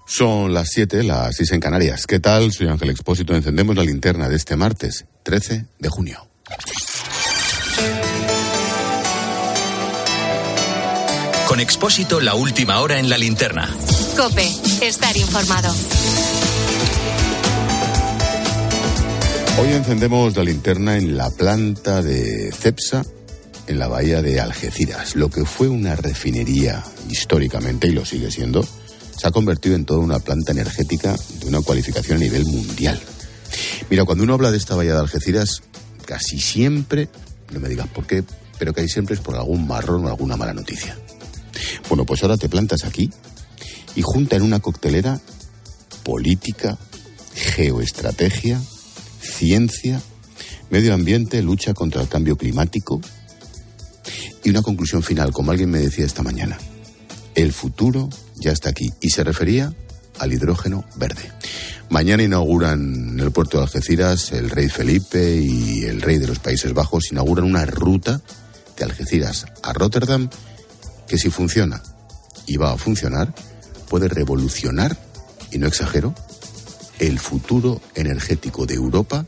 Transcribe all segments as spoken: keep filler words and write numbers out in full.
Son las siete, las seis en Canarias. ¿Qué tal? Soy Ángel Expósito. Encendemos la linterna de este martes, trece de junio. Con Expósito, la última hora en la linterna. COPE, estar informado. Hoy encendemos la linterna en la planta de Cepsa, en la bahía de Algeciras. Lo que fue una refinería históricamente, y lo sigue siendo, se ha convertido en toda una planta energética de una cualificación a nivel mundial. Mira, cuando uno habla de esta bahía de Algeciras, casi siempre, no me digas por qué, pero casi siempre es por algún marrón o alguna mala noticia. Bueno, pues ahora te plantas aquí y junta en una coctelera política, geoestrategia, ciencia, medio ambiente, lucha contra el cambio climático y una conclusión final, como alguien me decía esta mañana. El futuro ya está aquí y se refería al hidrógeno verde. Mañana inauguran en el puerto de Algeciras el rey Felipe y el rey de los Países Bajos, inauguran una ruta de Algeciras a Rotterdam que si funciona y va a funcionar puede revolucionar, y no exagero, el futuro energético de Europa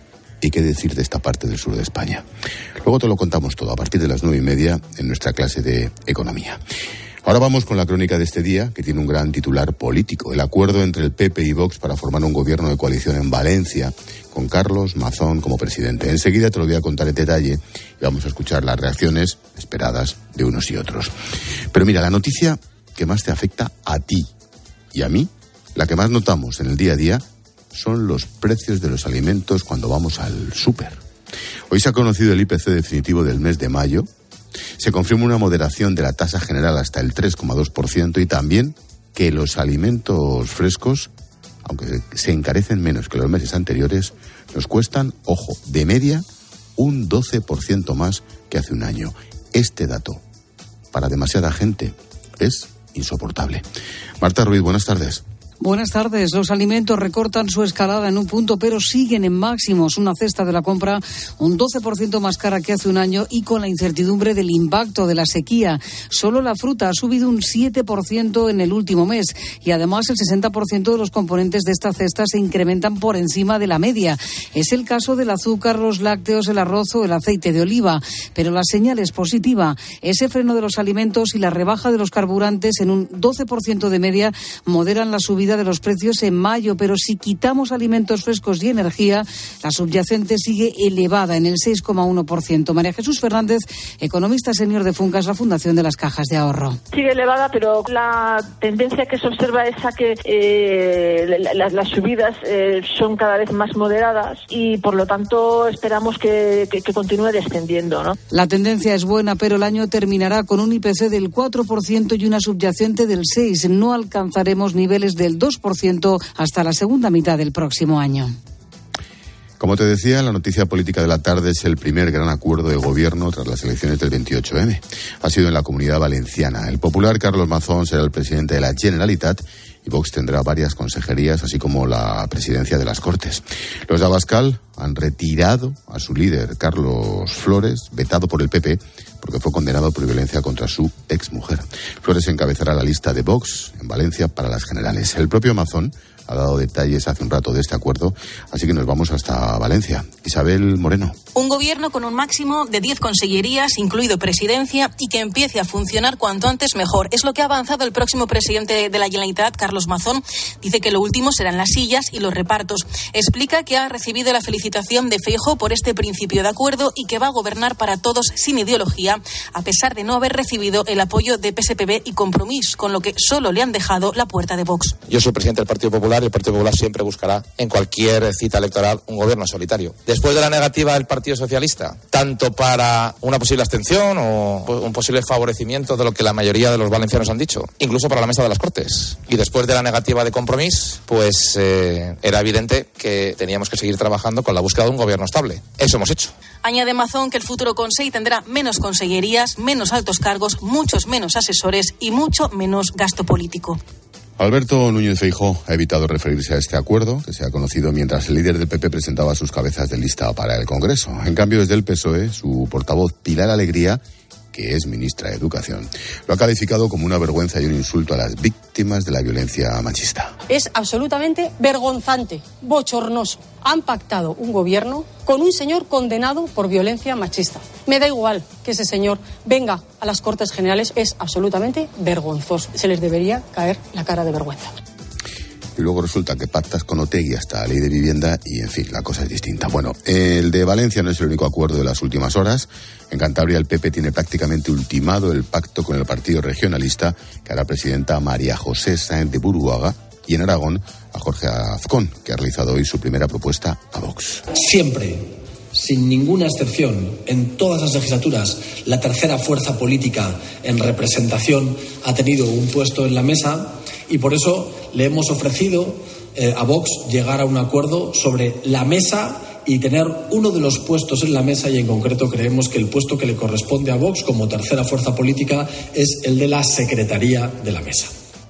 y qué decir de esta parte del sur de España. Luego te lo contamos todo a partir de las nueve y media en nuestra clase de economía. Ahora vamos con la crónica de este día, que tiene un gran titular político. El acuerdo entre el P P y Vox para formar un gobierno de coalición en Valencia, con Carlos Mazón como presidente. Enseguida te lo voy a contar en detalle y vamos a escuchar las reacciones esperadas de unos y otros. Pero mira, la noticia que más te afecta a ti y a mí, la que más notamos en el día a día, son los precios de los alimentos cuando vamos al súper. Hoy se ha conocido el I P C definitivo del mes de mayo. Se confirma una moderación de la tasa general hasta el tres coma dos por ciento y también que los alimentos frescos, aunque se encarecen menos que los meses anteriores, nos cuestan, ojo, de media un doce por ciento más que hace un año. Este dato, para demasiada gente, es insoportable. Marta Ruiz, buenas tardes. Buenas tardes. Los alimentos recortan su escalada en un punto, pero siguen en máximos. Una cesta de la compra un doce por ciento más cara que hace un año y con la incertidumbre del impacto de la sequía. Solo la fruta ha subido un siete por ciento en el último mes y además el sesenta por ciento de los componentes de esta cesta se incrementan por encima de la media. Es el caso del azúcar, los lácteos, el arroz o el aceite de oliva. Pero la señal es positiva. Ese freno de los alimentos y la rebaja de los carburantes en un doce por ciento de media moderan la subida de los precios en mayo, pero si quitamos alimentos frescos y energía, la subyacente sigue elevada en el seis coma uno por ciento. María Jesús Fernández, economista senior de Funcas, la Fundación de las Cajas de Ahorro. Sigue elevada, pero la tendencia que se observa es a que eh, la, las subidas eh, son cada vez más moderadas y por lo tanto esperamos que, que, que continúe descendiendo, ¿no? La tendencia es buena, pero el año terminará con un I P C del cuatro por ciento y una subyacente del seis por ciento. No alcanzaremos niveles del dos por ciento hasta la segunda mitad del próximo año. Como te decía, la noticia política de la tarde es el primer gran acuerdo de gobierno tras las elecciones del veintiocho eme. Ha sido en la Comunidad Valenciana. El popular Carlos Mazón será el presidente de la Generalitat y Vox tendrá varias consejerías, así como la presidencia de las Cortes. Los de Abascal han retirado a su líder, Carlos Flores, vetado por el P P, porque fue condenado por violencia contra su exmujer. Flores encabezará la lista de Vox en Valencia para las generales. El propio Mazón ha dado detalles hace un rato de este acuerdo, así que nos vamos hasta Valencia. Isabel Moreno. Un gobierno con un máximo de diez consellerías, incluido presidencia, y que empiece a funcionar cuanto antes mejor. Es lo que ha avanzado el próximo presidente de la Generalitat, Carlos Mazón. Dice que lo último serán las sillas y los repartos. Explica que ha recibido la felicitación de Feijóo por este principio de acuerdo y que va a gobernar para todos sin ideología, a pesar de no haber recibido el apoyo de P S P B y Compromís, con lo que solo le han dejado la puerta de Vox. Yo soy presidente del Partido Popular y el Partido Popular siempre buscará en cualquier cita electoral un gobierno solitario. Después de la negativa del Partido Socialista, tanto para una posible abstención o un posible favorecimiento de lo que la mayoría de los valencianos han dicho, incluso para la mesa de las Cortes, y después de la negativa de Compromís, pues eh, era evidente que teníamos que seguir trabajando con la búsqueda de un gobierno estable. Eso hemos hecho. Añade Mazón que el futuro Consell tendrá menos consellerías, menos altos cargos, muchos menos asesores y mucho menos gasto político. Alberto Núñez Feijóo ha evitado referirse a este acuerdo, que se ha conocido mientras el líder del P P presentaba sus cabezas de lista para el Congreso. En cambio, desde el P S O E, su portavoz Pilar Alegría que es ministra de Educación, lo ha calificado como una vergüenza y un insulto a las víctimas de la violencia machista. Es absolutamente vergonzante, bochornoso. Han pactado un gobierno con un señor condenado por violencia machista. Me da igual que ese señor venga a las Cortes Generales, es absolutamente vergonzoso. Se les debería caer la cara de vergüenza. Y luego resulta que pactas con Otegi hasta la ley de vivienda y, en fin, la cosa es distinta. Bueno, el de Valencia no es el único acuerdo de las últimas horas. En Cantabria el P P tiene prácticamente ultimado el pacto con el partido regionalista que hará presidenta a María José Sáenz de Buruaga, y en Aragón a Jorge Azcón, que ha realizado hoy su primera propuesta a Vox. Siempre, sin ninguna excepción, en todas las legislaturas, la tercera fuerza política en representación ha tenido un puesto en la mesa, y por eso le hemos ofrecido eh, a Vox llegar a un acuerdo sobre la mesa y tener uno de los puestos en la mesa, y en concreto creemos que el puesto que le corresponde a Vox como tercera fuerza política es el de la secretaría de la mesa.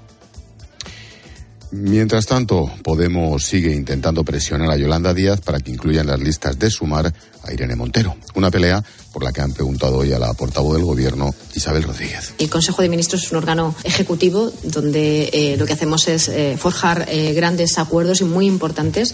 Mientras tanto, Podemos sigue intentando presionar a Yolanda Díaz para que incluya en las listas de Sumar a Irene Montero. Una pelea por la que han preguntado hoy a la portavoz del Gobierno, Isabel Rodríguez. El Consejo de Ministros es un órgano ejecutivo donde eh, lo que hacemos es eh, forjar eh, grandes acuerdos y muy importantes.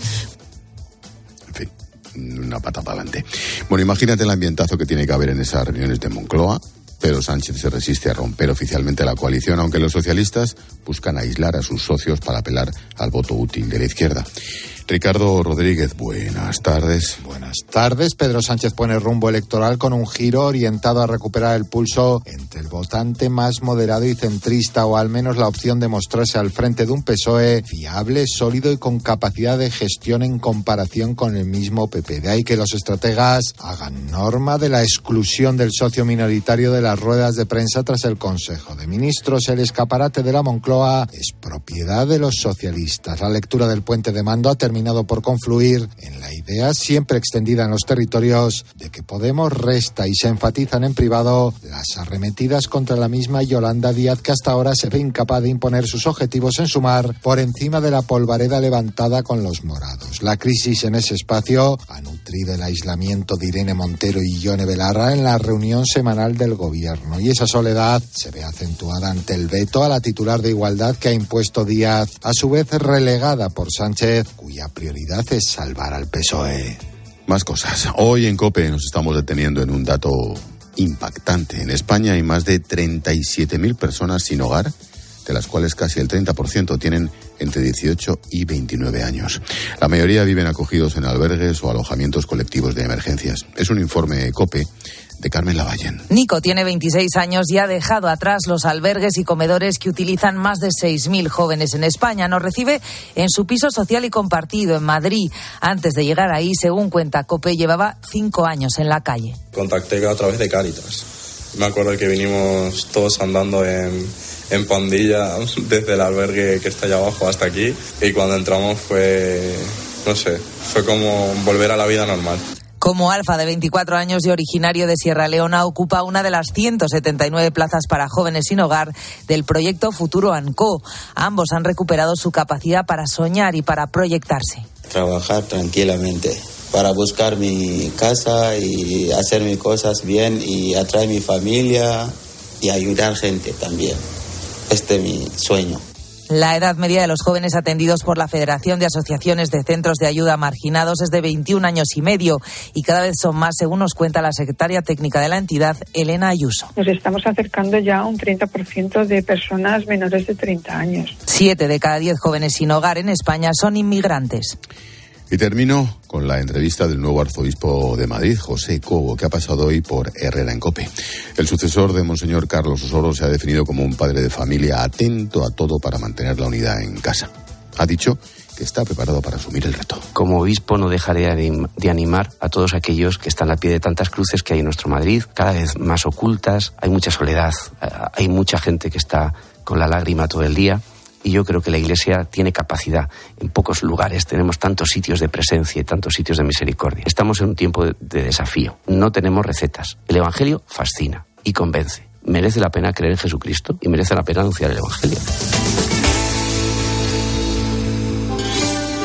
En fin, una pata para adelante. Bueno, imagínate el ambientazo que tiene que haber en esas reuniones de Moncloa. Pedro Sánchez se resiste a romper oficialmente la coalición, aunque los socialistas buscan aislar a sus socios para apelar al voto útil de la izquierda. Ricardo Rodríguez, buenas tardes. Buenas tardes. Pedro Sánchez pone rumbo electoral con un giro orientado a recuperar el pulso entre el votante más moderado y centrista, o al menos la opción de mostrarse al frente de un P S O E fiable, sólido y con capacidad de gestión en comparación con el mismo P P. De ahí que los estrategas hagan norma de la exclusión del socio minoritario de las ruedas de prensa tras el Consejo de Ministros. El escaparate de la Moncloa es propiedad de los socialistas. La lectura del puente de mando ha terminado por confluir en la idea, siempre extendida en los territorios, de que Podemos resta, y se enfatizan en privado las arremetidas contra la misma Yolanda Díaz, que hasta ahora se ve incapaz de imponer sus objetivos en Sumar por encima de la polvareda levantada con los morados. La crisis en ese espacio ha nutrido el aislamiento de Irene Montero y Ione Belarra en la reunión semanal del Gobierno, y esa soledad se ve acentuada ante el veto a la titular de Igualdad que ha impuesto Díaz, a su vez relegada por Sánchez, cuya prioridad es salvar al P S O E. Más cosas. Hoy en COPE nos estamos deteniendo en un dato impactante. En España hay más de treinta y siete mil personas sin hogar, de las cuales casi el treinta por ciento tienen entre dieciocho y veintinueve años. La mayoría viven acogidos en albergues o alojamientos colectivos de emergencias. Es un informe COPE de Carmen Lavallén. Nico tiene veintiséis años y ha dejado atrás los albergues y comedores que utilizan más de seis mil jóvenes en España. Nos recibe en su piso social y compartido en Madrid. Antes de llegar ahí, según cuenta COPE, llevaba cinco años en la calle. Contacté a través de Cáritas. Me acuerdo que vinimos todos andando en, en pandilla desde el albergue que está allá abajo hasta aquí, y cuando entramos fue, no sé, fue como volver a la vida normal. Como Alfa, de veinticuatro años y originario de Sierra Leona, ocupa una de las ciento setenta y nueve plazas para jóvenes sin hogar del proyecto Futuro ANCO. Ambos han recuperado su capacidad para soñar y para proyectarse. Trabajar tranquilamente, para buscar mi casa y hacer mis cosas bien y atraer mi familia y ayudar gente también. Este es mi sueño. La edad media de los jóvenes atendidos por la Federación de Asociaciones de Centros de Ayuda a Marginados es de veintiún años y medio, y cada vez son más, según nos cuenta la secretaria técnica de la entidad, Elena Ayuso. Nos estamos acercando ya a un treinta por ciento de personas menores de treinta años. Siete de cada diez jóvenes sin hogar en España son inmigrantes. Y termino con la entrevista del nuevo arzobispo de Madrid, José Cobo, que ha pasado hoy por Herrera en COPE. El sucesor de Monseñor Carlos Osoro se ha definido como un padre de familia atento a todo para mantener la unidad en casa. Ha dicho que está preparado para asumir el reto. Como obispo no dejaré de animar a todos aquellos que están a pie de tantas cruces que hay en nuestro Madrid, cada vez más ocultas, hay mucha soledad, hay mucha gente que está con la lágrima todo el día. Y yo creo que la Iglesia tiene capacidad. En pocos lugares tenemos tantos sitios de presencia y tantos sitios de misericordia. Estamos en un tiempo de, de desafío. No tenemos recetas. El Evangelio fascina y convence. Merece la pena creer en Jesucristo y merece la pena anunciar el Evangelio.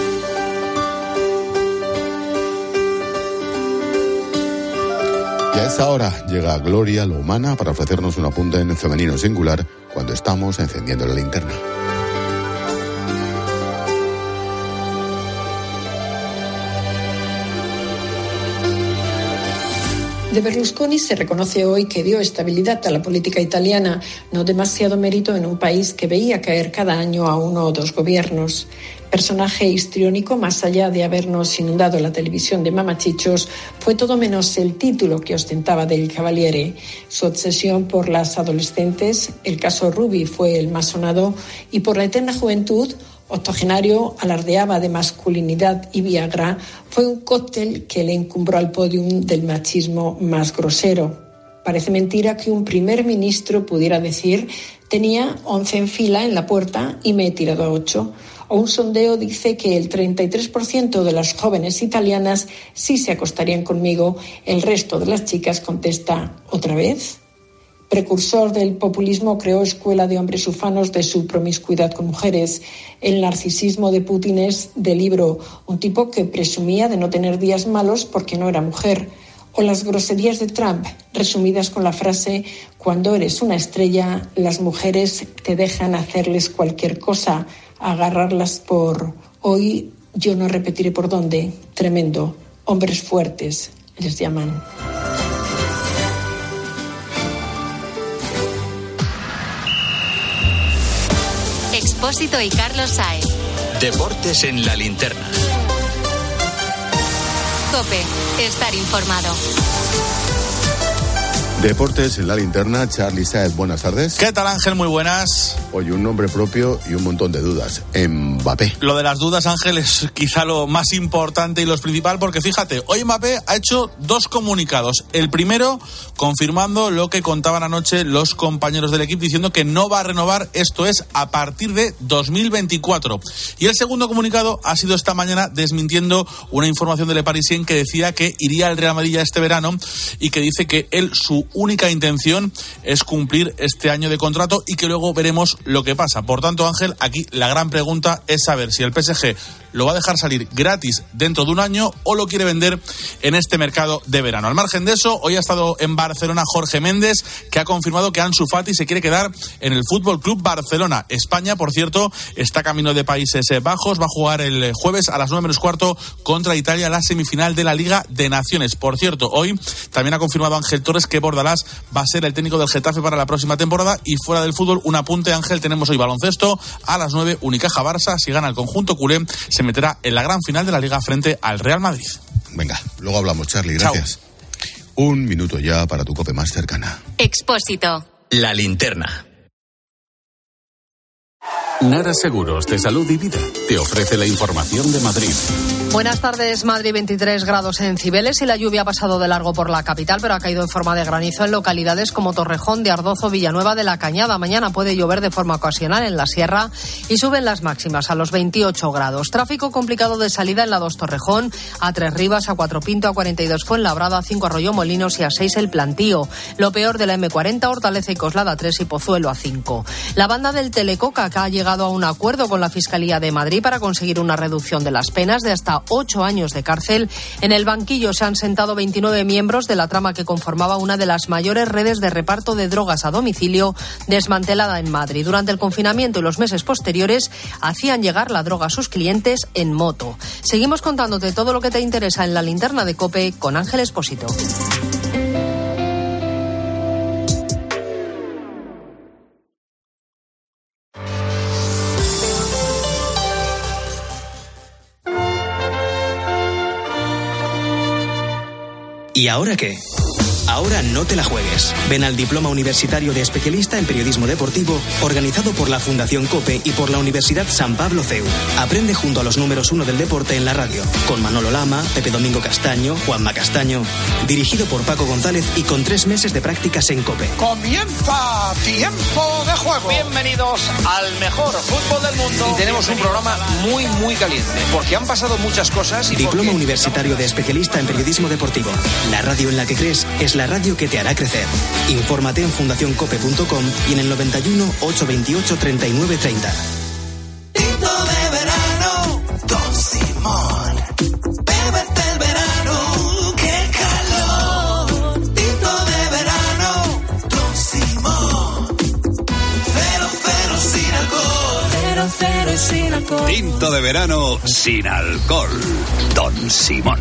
Y a esa hora llega Gloria Lomana para ofrecernos un apunte en femenino singular cuando estamos encendiendo la linterna. De Berlusconi se reconoce hoy que dio estabilidad a la política italiana, no demasiado mérito en un país que veía caer cada año a uno o dos gobiernos. Personaje histriónico, más allá de habernos inundado la televisión de mamachichos, fue todo menos el título que ostentaba del Cavaliere. Su obsesión por las adolescentes, el caso Ruby fue el más sonado, y por la eterna juventud, octogenario, alardeaba de masculinidad y Viagra, fue un cóctel que le encumbró al podium del machismo más grosero. Parece mentira que un primer ministro pudiera decir: tenía once en fila en la puerta y me he tirado a ocho. O un sondeo dice que el treinta y tres por ciento de las jóvenes italianas sí se acostarían conmigo. El resto de las chicas contesta: ¿otra vez? Precursor del populismo, creó escuela de hombres ufanos de su promiscuidad con mujeres. El narcisismo de Putin es de libro, un tipo que presumía de no tener días malos porque no era mujer. O las groserías de Trump, resumidas con la frase: cuando eres una estrella, las mujeres te dejan hacerles cualquier cosa, agarrarlas por... Hoy yo no repetiré por dónde. Tremendo. Hombres fuertes les llaman. Expósito y Carlos Saez. Deportes en la linterna. COPE, estar informado. Deportes en la linterna, Charly Saez, buenas tardes. ¿Qué tal, Ángel? Muy buenas. Oye, un nombre propio y un montón de dudas. Mbappé. Lo de las dudas, Ángel, es quizá lo más importante y lo principal, porque fíjate, hoy Mbappé ha hecho dos comunicados. El primero, confirmando lo que contaban anoche los compañeros del equipo, diciendo que no va a renovar, esto es, a partir de dos mil veinticuatro. Y el segundo comunicado ha sido esta mañana desmintiendo una información de Le Parisien que decía que iría al Real Madrid este verano y que dice que él, su única intención es cumplir este año de contrato y que luego veremos lo que pasa. Por tanto, Ángel, aquí la gran pregunta es saber si el P S G lo va a dejar salir gratis dentro de un año o lo quiere vender en este mercado de verano. Al margen de eso, hoy ha estado en Barcelona Jorge Méndez, que ha confirmado que Ansu Fati se quiere quedar en el Fútbol Club Barcelona. España, por cierto, está camino de Países Bajos, va a jugar el jueves a las nueve menos cuarto contra Italia la semifinal de la Liga de Naciones. Por cierto, hoy también ha confirmado Ángel Torres que Bordalás va a ser el técnico del Getafe para la próxima temporada. Y fuera del fútbol, un apunte, Ángel, tenemos hoy baloncesto a las nueve, Unicaja Barça. Si gana el conjunto culé, se meterá en la gran final de la Liga frente al Real Madrid. Venga, luego hablamos, Charly, gracias. Chao. Un minuto ya para tu COPE más cercana. Expósito. La linterna. Nara Seguros de Salud y Vida te ofrece la información de Madrid. Buenas tardes. Madrid, veintitrés grados en Cibeles y la lluvia ha pasado de largo por la capital, pero ha caído en forma de granizo en localidades como Torrejón, de Ardozo, Villanueva de la Cañada. Mañana puede llover de forma ocasional en la sierra y suben las máximas a los veintiocho grados. Tráfico complicado de salida en la dos Torrejón, a tres Rivas, a cuatro Pinto, a cuarenta y dos Fuenlabrada, a cinco Arroyo Molinos y a seis El Plantío. Lo peor de la eme cuarenta, Hortaleza y Coslada a tres y Pozuelo a cinco. La banda del Telecoca, que ha llegado a un acuerdo con la Fiscalía de Madrid para conseguir una reducción de las penas de hasta ocho años de cárcel. En el banquillo se han sentado veintinueve miembros de la trama que conformaba una de las mayores redes de reparto de drogas a domicilio desmantelada en Madrid. Durante el confinamiento y los meses posteriores hacían llegar la droga a sus clientes en moto. Seguimos contándote todo lo que te interesa en la linterna de COPE con Ángel Expósito. ¿Y ahora qué? Ahora no te la juegues. Ven al Diploma Universitario de Especialista en Periodismo Deportivo, organizado por la Fundación COPE y por la Universidad San Pablo C E U. Aprende junto a los números uno del deporte en la radio, con Manolo Lama, Pepe Domingo Castaño, Juanma Castaño. Dirigido por Paco González y con tres meses de prácticas en COPE. ¡Comienza Tiempo de Juego! Bienvenidos al mejor fútbol del mundo. Y tenemos un programa muy, muy caliente, porque han pasado muchas cosas. Y Diploma porque... Universitario de Especialista en Periodismo Deportivo. La radio en la que crees es la radio que te hará crecer. Infórmate en fundación cope punto com y en el noventa y uno, ochocientos veintiocho, treinta y nueve treinta. Tinto de verano, Don Simón. Bébete el verano, qué calor. Tinto Tinto de verano sin alcohol. Don Simón.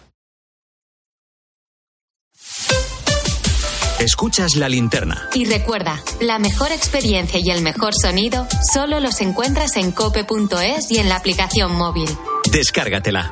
Escuchas La Linterna. Y recuerda, la mejor experiencia y el mejor sonido solo los encuentras en cope punto es y en la aplicación móvil. Descárgatela.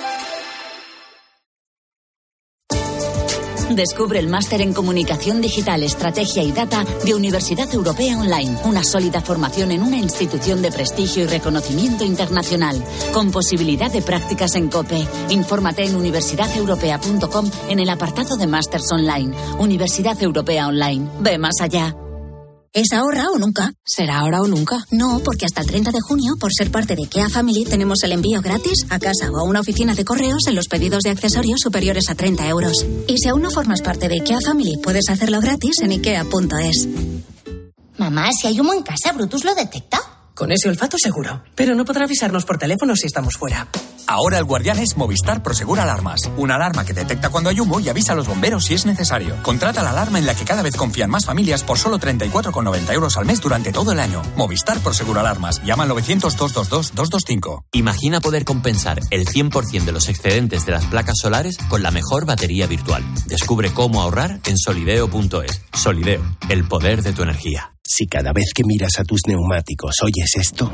Descubre el máster en Comunicación Digital, Estrategia y Data de Universidad Europea Online. Una sólida formación en una institución de prestigio y reconocimiento internacional, con posibilidad de prácticas en COPE. Infórmate en universidad europea punto com en el apartado de Másters Online. Universidad Europea Online. Ve más allá. ¿Es ahora o nunca? ¿Será ahora o nunca? No, porque hasta el treinta de junio, por ser parte de IKEA Family, tenemos el envío gratis a casa o a una oficina de correos en los pedidos de accesorios superiores a treinta euros. Y si aún no formas parte de IKEA Family, puedes hacerlo gratis en ikea punto es. Mamá, si hay humo en casa, ¿Brutus lo detecta? Con ese olfato seguro, pero no podrá avisarnos por teléfono si estamos fuera. Ahora el guardián es Movistar Prosegur Alarmas. Una alarma que detecta cuando hay humo y avisa a los bomberos si es necesario. Contrata la alarma en la que cada vez confían más familias por solo treinta y cuatro con noventa euros al mes durante todo el año. Movistar Prosegur Alarmas. Llama al novecientos, doscientos veintidós, doscientos veinticinco. Imagina poder compensar el cien por ciento de los excedentes de las placas solares con la mejor batería virtual. Descubre cómo ahorrar en solideo punto es. Solideo, el poder de tu energía. Si cada vez que miras a tus neumáticos oyes esto,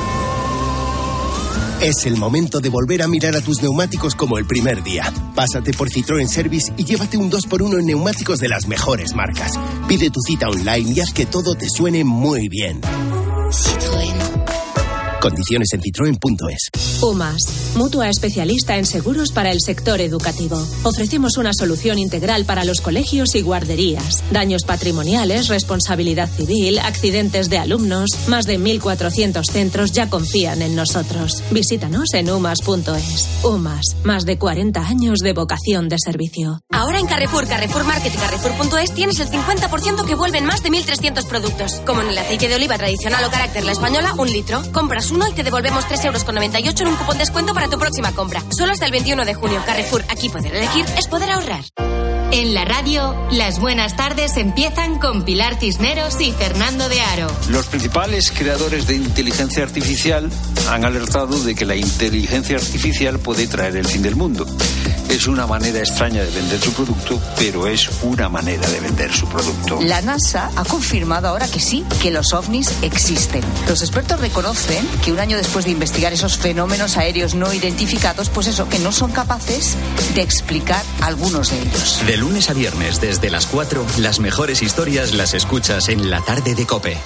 es el momento de volver a mirar a tus neumáticos como el primer día. Pásate por Citroën Service y llévate un dos por uno en neumáticos de las mejores marcas. Pide tu cita online y haz que todo te suene muy bien. Citroën. Condiciones en citroen punto es. UMAS, mutua especialista en seguros para el sector educativo. Ofrecemos una solución integral para los colegios y guarderías. Daños patrimoniales, responsabilidad civil, accidentes de alumnos. Más de mil cuatrocientos centros ya confían en nosotros. Visítanos en umas punto es. UMAS, más de cuarenta años de vocación de servicio. Ahora en Carrefour, Carrefour Market y Carrefour punto es tienes el cincuenta por ciento que vuelven más de mil trescientos productos. Como en el aceite de oliva tradicional o carácter La Española, un litro. Compras uno y te devolvemos tres euros con noventa y ocho en un cupón de descuento para tu próxima compra. Solo hasta el veintiuno de junio. Carrefour, aquí poder elegir es poder ahorrar. En la radio, las buenas tardes empiezan con Pilar Cisneros y Fernando de Aro. Los principales creadores de inteligencia artificial han alertado de que la inteligencia artificial puede traer el fin del mundo. Es una manera extraña de vender su producto, pero es una manera de vender su producto. La NASA ha confirmado ahora que sí, que los ovnis existen. Los expertos reconocen que un año después de investigar esos fenómenos aéreos no identificados, pues eso, que no son capaces de explicar algunos de ellos. De lunes a viernes, desde las cuatro, las mejores historias las escuchas en La Tarde de COPE.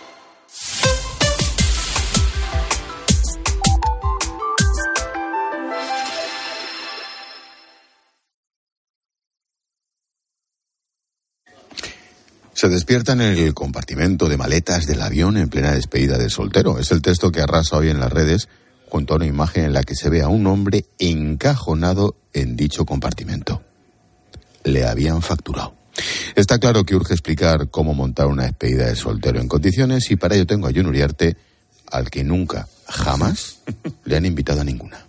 Se despierta en el compartimento de maletas del avión en plena despedida de soltero. Es el texto que arrasa hoy en las redes junto a una imagen en la que se ve a un hombre encajonado en dicho compartimento. Le habían facturado. Está claro que urge explicar cómo montar una despedida de soltero en condiciones y para ello tengo a Jon Uriarte, al que nunca, jamás, le han invitado a ninguna.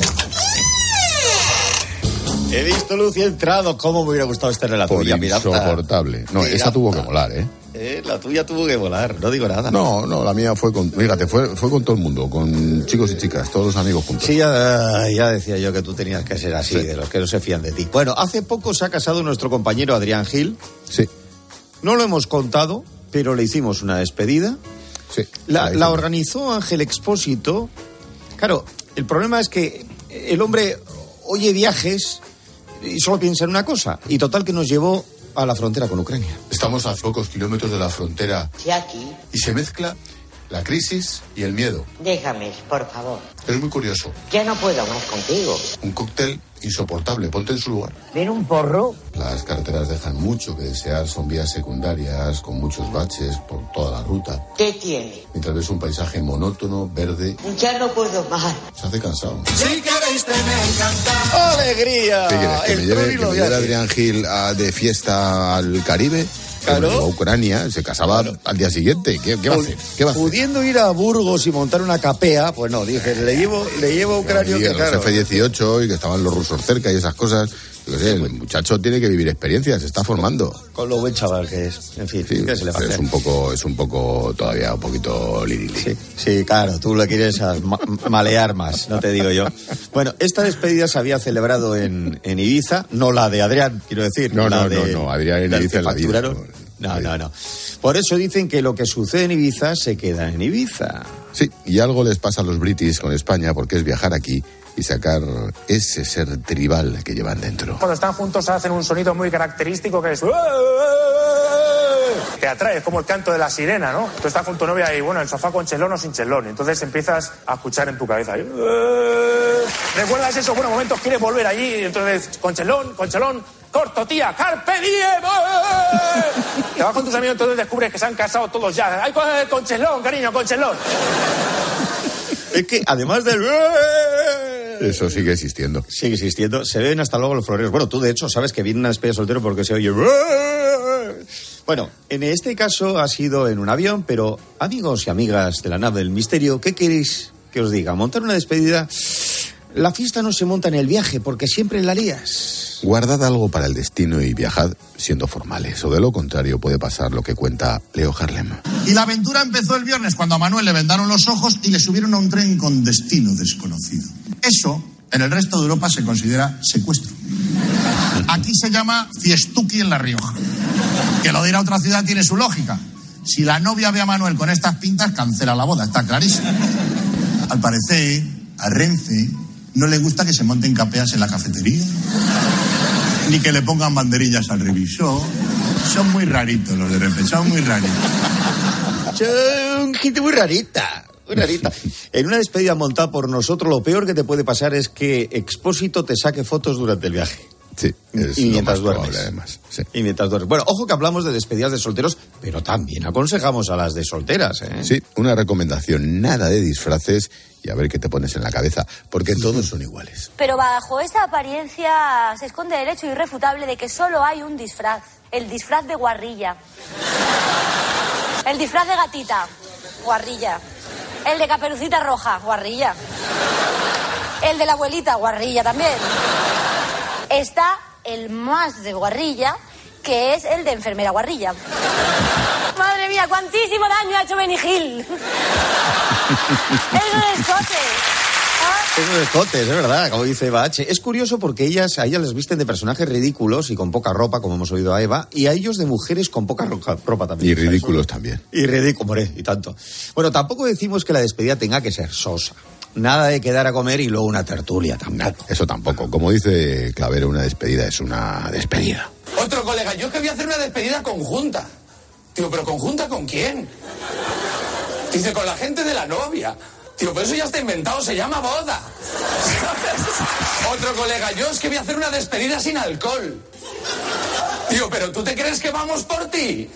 He visto luz y he entrado. ¿Cómo me hubiera gustado estar en la Por tuya, Miranda? Insoportable. No, Miranda. Esa tuvo que volar, ¿eh? ¿eh? La tuya tuvo que volar, no digo nada. No, no, la mía fue con... Fíjate, fue, fue con todo el mundo, con chicos y chicas, todos los amigos juntos. Sí, ya, ya decía yo que tú tenías que ser así, Sí. de los que no se fían de ti. Bueno, hace poco se ha casado nuestro compañero Adrián Gil. Sí. No lo hemos contado, pero le hicimos una despedida. Sí. La, la organizó Ángel Expósito. Claro, el problema es que el hombre oye viajes y solo piensa en una cosa. Y total que nos llevó a la frontera con Ucrania. Estamos a pocos kilómetros de la frontera Sí, aquí. y se mezcla la crisis y el miedo. Déjame, por favor. Es muy curioso. Ya no puedo más contigo. Un cóctel insoportable, ponte en su lugar. ¿Ven un porro? Las carreteras dejan mucho que desear, son vías secundarias con muchos baches por toda la ruta. ¿Qué tiene? Mientras ves un paisaje monótono, verde, Ya no puedo más. se hace cansado. Si queréis tener cantar. ¡Alegría! ¿Qué quieres? ¿Que El me lleve, Tony que lo me lleve viaje. Adrián Gil a- de fiesta al Caribe? Claro. Que a Ucrania, se casaba al día siguiente. ¿Qué, qué va a hacer? ¿Qué va a hacer? Pudiendo ir a Burgos y montar una capea, pues no, dije, le llevo, le llevo a Ucrania. Y que los claro. F dieciocho y que estaban los rusos cerca y esas cosas. Yo sé, el muchacho tiene que vivir experiencias, se está formando. Con lo buen chaval que es. En fin, sí, ¿qué se le va a hacer? Es un poco, es un poco todavía un poquito lirili. Sí, sí, claro, tú le quieres ma malear más, no te digo yo. Bueno, esta despedida se había celebrado en, en Ibiza, no la de Adrián, quiero decir. No, la no, de, no, no, Adrián en Ibiza es la vida. No, no, no. Por eso dicen que lo que sucede en Ibiza se queda en Ibiza. Sí, y algo les pasa a los british con España, porque es viajar aquí y sacar ese ser tribal que llevan dentro. Cuando están juntos hacen un sonido muy característico que es... que atrae, es como el canto de la sirena, ¿no? Tú estás con tu novia y, bueno, el sofá con chelón o sin chelón. Entonces empiezas a escuchar en tu cabeza. ¿Recuerdas eso? Bueno, momentos quieres volver allí, entonces con chelón, con chelón, corto, tía, carpe diem. Te vas con tus amigos, entonces descubres que se han casado todos ya. ¡Ay, con, con chelón, cariño, con chelón! Es que además del... Eso sigue existiendo. Sigue existiendo. Se ven hasta luego los floreros. Bueno, tú de hecho sabes que viene una despedida soltero porque se oye... Bueno, en este caso ha sido en un avión, pero amigos y amigas de la nave del misterio, ¿qué queréis que os diga? Montar una despedida... La fiesta no se monta en el viaje porque siempre la lías. Guardad algo para el destino y viajad siendo formales, o de lo contrario puede pasar lo que cuenta Leo Harlem. Y la aventura empezó el viernes cuando a Manuel le vendaron los ojos y le subieron a un tren con destino desconocido. Eso, en el resto de Europa, se considera secuestro. Aquí se llama fiestuki en La Rioja. Que lo de ir a otra ciudad tiene su lógica. Si la novia ve a Manuel con estas pintas, cancela la boda, está clarísimo. Al parecer, a Renfe no le gusta que se monten capeas en la cafetería, ni que le pongan banderillas al revisor. Son muy raritos los de Renfe, son muy raritos. Son gente muy rarita, muy rarita. En una despedida montada por nosotros, lo peor que te puede pasar es que Expósito te saque fotos durante el viaje. Sí, es y mientras lo más duermes. probable, además. Sí. Y mientras duermes. Bueno, ojo que hablamos de despedidas de solteros, pero también aconsejamos a las de solteras, ¿eh? Sí, una recomendación, nada de disfraces y a ver qué te pones en la cabeza, porque todos son iguales. Pero bajo esa apariencia se esconde el hecho irrefutable de que solo hay un disfraz, el disfraz de guarrilla. El disfraz de gatita, guarrilla. El de Caperucita Roja, guarrilla. El de la abuelita, guarrilla también. Está el más de guarrilla, que es el de enfermera guarrilla. Madre mía, cuantísimo daño ha hecho Benny Hill. Eso de escotes. ¿Ah? Eso de escotes, es verdad, como dice Eva H. Es curioso porque ellas, a ellas les visten de personajes ridículos y con poca ropa, como hemos oído a Eva, y a ellos de mujeres con poca ropa, ropa también. Y ridículos eso, también. Y ridículos, hombre, y tanto. Bueno, tampoco decimos que la despedida tenga que ser sosa. Nada de quedar a comer y luego una tertulia tampoco. No, eso tampoco. Como dice Clavero, una despedida es una despedida. Otro colega, yo es que voy a hacer una despedida conjunta. Tío, ¿pero conjunta con quién? Dice, con la gente de la novia. Tío, pero eso ya está inventado, se llama boda. Otro colega, yo es que voy a hacer una despedida sin alcohol. Tío, ¿pero tú te crees que vamos por ti?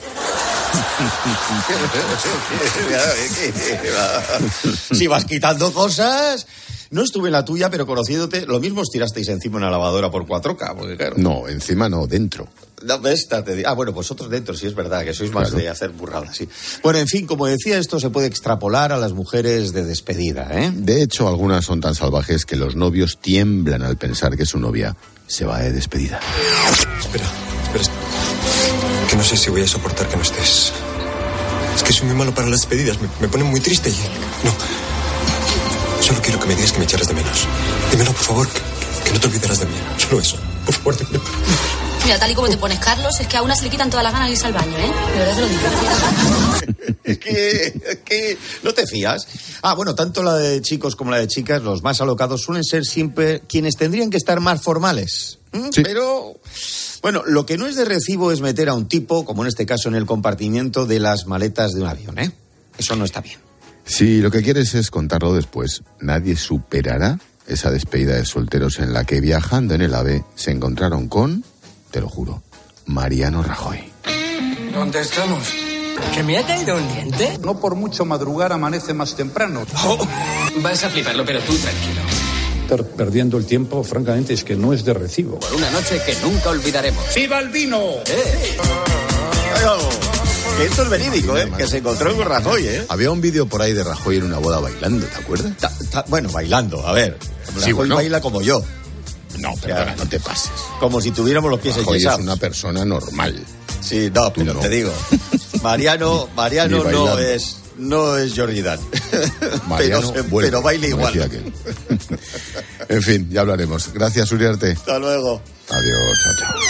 Si vas quitando cosas... No estuve en la tuya, pero conociéndote, lo mismo os tirasteis encima una lavadora por cuatro K, porque claro... No, encima no, dentro. No, esta te digo. Ah, bueno, vosotros dentro, sí es verdad, que sois más claro. de hacer burradas, sí. Bueno, en fin, como decía, esto se puede extrapolar a las mujeres de despedida, ¿eh? De hecho, algunas son tan salvajes que los novios tiemblan al pensar que su novia se va de despedida. Espera, espera, que no sé si voy a soportar que no estés. Es que soy muy malo para las despedidas, me, me ponen muy triste y... No... Solo quiero que me digas que me echaras de menos. Dímelo, por favor, que, que no te olvidarás de mí. Solo eso. Por favor, te pido. Mira, tal y como te pones, Carlos, es que a una se le quitan todas las ganas de irse al baño, ¿eh? De verdad te lo digo. Es que, es que no te fías. Ah, bueno, tanto la de chicos como la de chicas, los más alocados suelen ser siempre quienes tendrían que estar más formales. ¿Mm? Sí. Pero... Bueno, lo que no es de recibo es meter a un tipo, como en este caso en el compartimiento de las maletas de un avión, ¿eh? Eso no está bien. Si lo que quieres es contarlo después, nadie superará esa despedida de solteros en la que viajando en el AVE se encontraron con, te lo juro, Mariano Rajoy. ¿Dónde estamos? ¿Que me ha caído un diente? No por mucho madrugar amanece más temprano. Oh, vas a fliparlo, pero tú tranquilo. Estar perdiendo el tiempo, francamente, es que no es de recibo. Por una noche que nunca olvidaremos. ¡Viva el vino! ¡Eh! Que esto es verídico, ¿eh? Que se encontró con Rajoy, ¿eh? Había un vídeo por ahí de Rajoy en una boda bailando, ¿te acuerdas? Ta, ta, bueno, bailando, a ver. Rajoy sí, bueno. baila como yo. No, perdona, no te pases. Como si tuviéramos los pies Rajoy enyesados. es una persona normal. Sí, no, pero no. te digo, Mariano, Mariano no es, no es Jordi Dan. Mariano, pero, vuelve, pero baila igual. En fin, ya hablaremos. Gracias, Uriarte. Hasta luego. Adiós, chao, chao.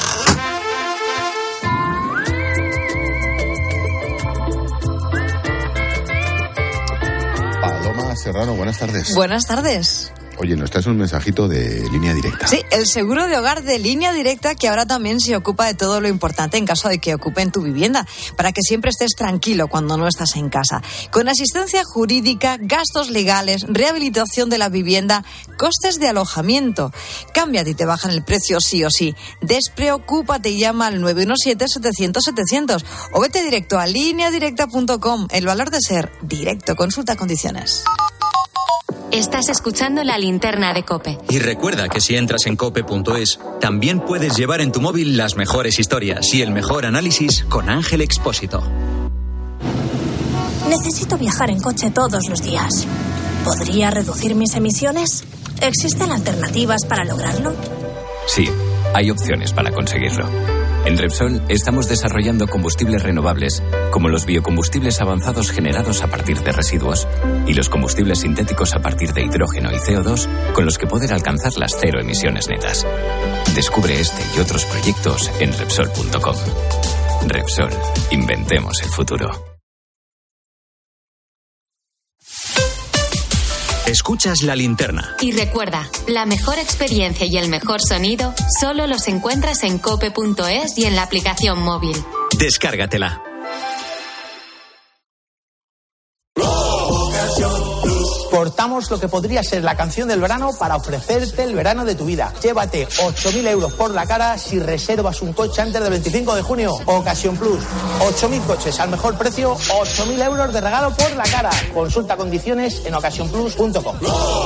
Paloma Serrano, buenas tardes. Buenas tardes. Oye, nos traes un mensajito de Línea Directa. Sí, el seguro de hogar de Línea Directa, que ahora también se ocupa de todo lo importante en caso de que ocupen tu vivienda, para que siempre estés tranquilo cuando no estás en casa. Con asistencia jurídica, gastos legales, rehabilitación de la vivienda, costes de alojamiento. Cámbiate y te bajan el precio sí o sí. Despreocúpate y llama al nueve uno siete, setecientos, setecientos o vete directo a línea directa punto com. El valor de ser directo. Consulta condiciones. Estás escuchando La Linterna de COPE. Y recuerda que si entras en cope punto es, también puedes llevar en tu móvil las mejores historias y el mejor análisis con Ángel Expósito. Necesito viajar en coche todos los días. ¿Podría reducir mis emisiones? ¿Existen alternativas para lograrlo? Sí, hay opciones para conseguirlo. En Repsol estamos desarrollando combustibles renovables, como los biocombustibles avanzados generados a partir de residuos y los combustibles sintéticos a partir de hidrógeno y C O dos, con los que poder alcanzar las cero emisiones netas. Descubre este y otros proyectos en Repsol punto com. Repsol, inventemos el futuro. Escuchas La Linterna. Y recuerda, la mejor experiencia y el mejor sonido solo los encuentras en cope punto es y en la aplicación móvil. Descárgatela. Cortamos lo que podría ser la canción del verano para ofrecerte el verano de tu vida. Llévate ocho mil euros por la cara si reservas un coche antes del veinticinco de junio. Ocasión Plus. ocho mil coches al mejor precio, ocho mil euros de regalo por la cara. Consulta condiciones en ocasión plus punto com.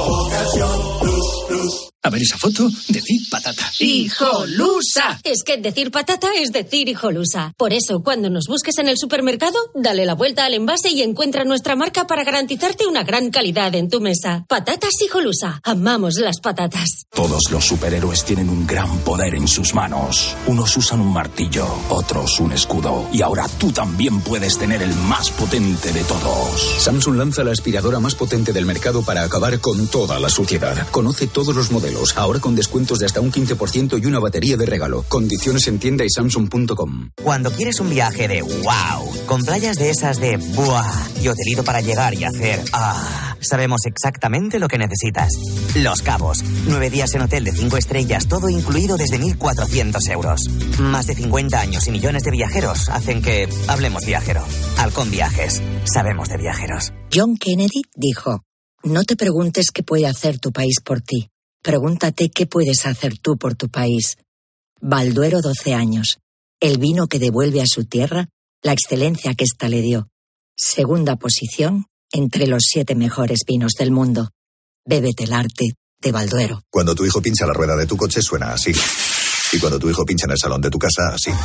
A ver esa foto, decir patata. ¡Hijolusa! Es que decir patata es decir hijolusa. Por eso, cuando nos busques en el supermercado, dale la vuelta al envase y encuentra nuestra marca para garantizarte una gran calidad en tu mesa. Patatas Hijolusa. Amamos las patatas. Todos los superhéroes tienen un gran poder en sus manos. Unos usan un martillo, otros un escudo. Y ahora tú también puedes tener el más potente de todos. Samsung lanza la aspiradora más potente del mercado para acabar con toda la suciedad. Conoce todos los modelos, ahora con descuentos de hasta un quince por ciento y una batería de regalo. Condiciones en tienda y samsung punto com. Cuando quieres un viaje de wow, con playas de esas de buah y hotelito para llegar y hacer ah, sabemos exactamente lo que necesitas. Los Cabos. Nueve días en hotel de cinco estrellas, todo incluido desde mil cuatrocientos euros. Más de cincuenta años y millones de viajeros hacen que hablemos viajero. Halcón Viajes. Sabemos de viajeros. John Kennedy dijo: no te preguntes qué puede hacer tu país por ti. Pregúntate qué puedes hacer tú por tu país. Balduero doce años. El vino que devuelve a su tierra la excelencia que ésta le dio. Segunda posición entre los siete mejores vinos del mundo. Bébete el arte de Balduero. Cuando tu hijo pincha la rueda de tu coche suena así. Y cuando tu hijo pincha en el salón de tu casa, así.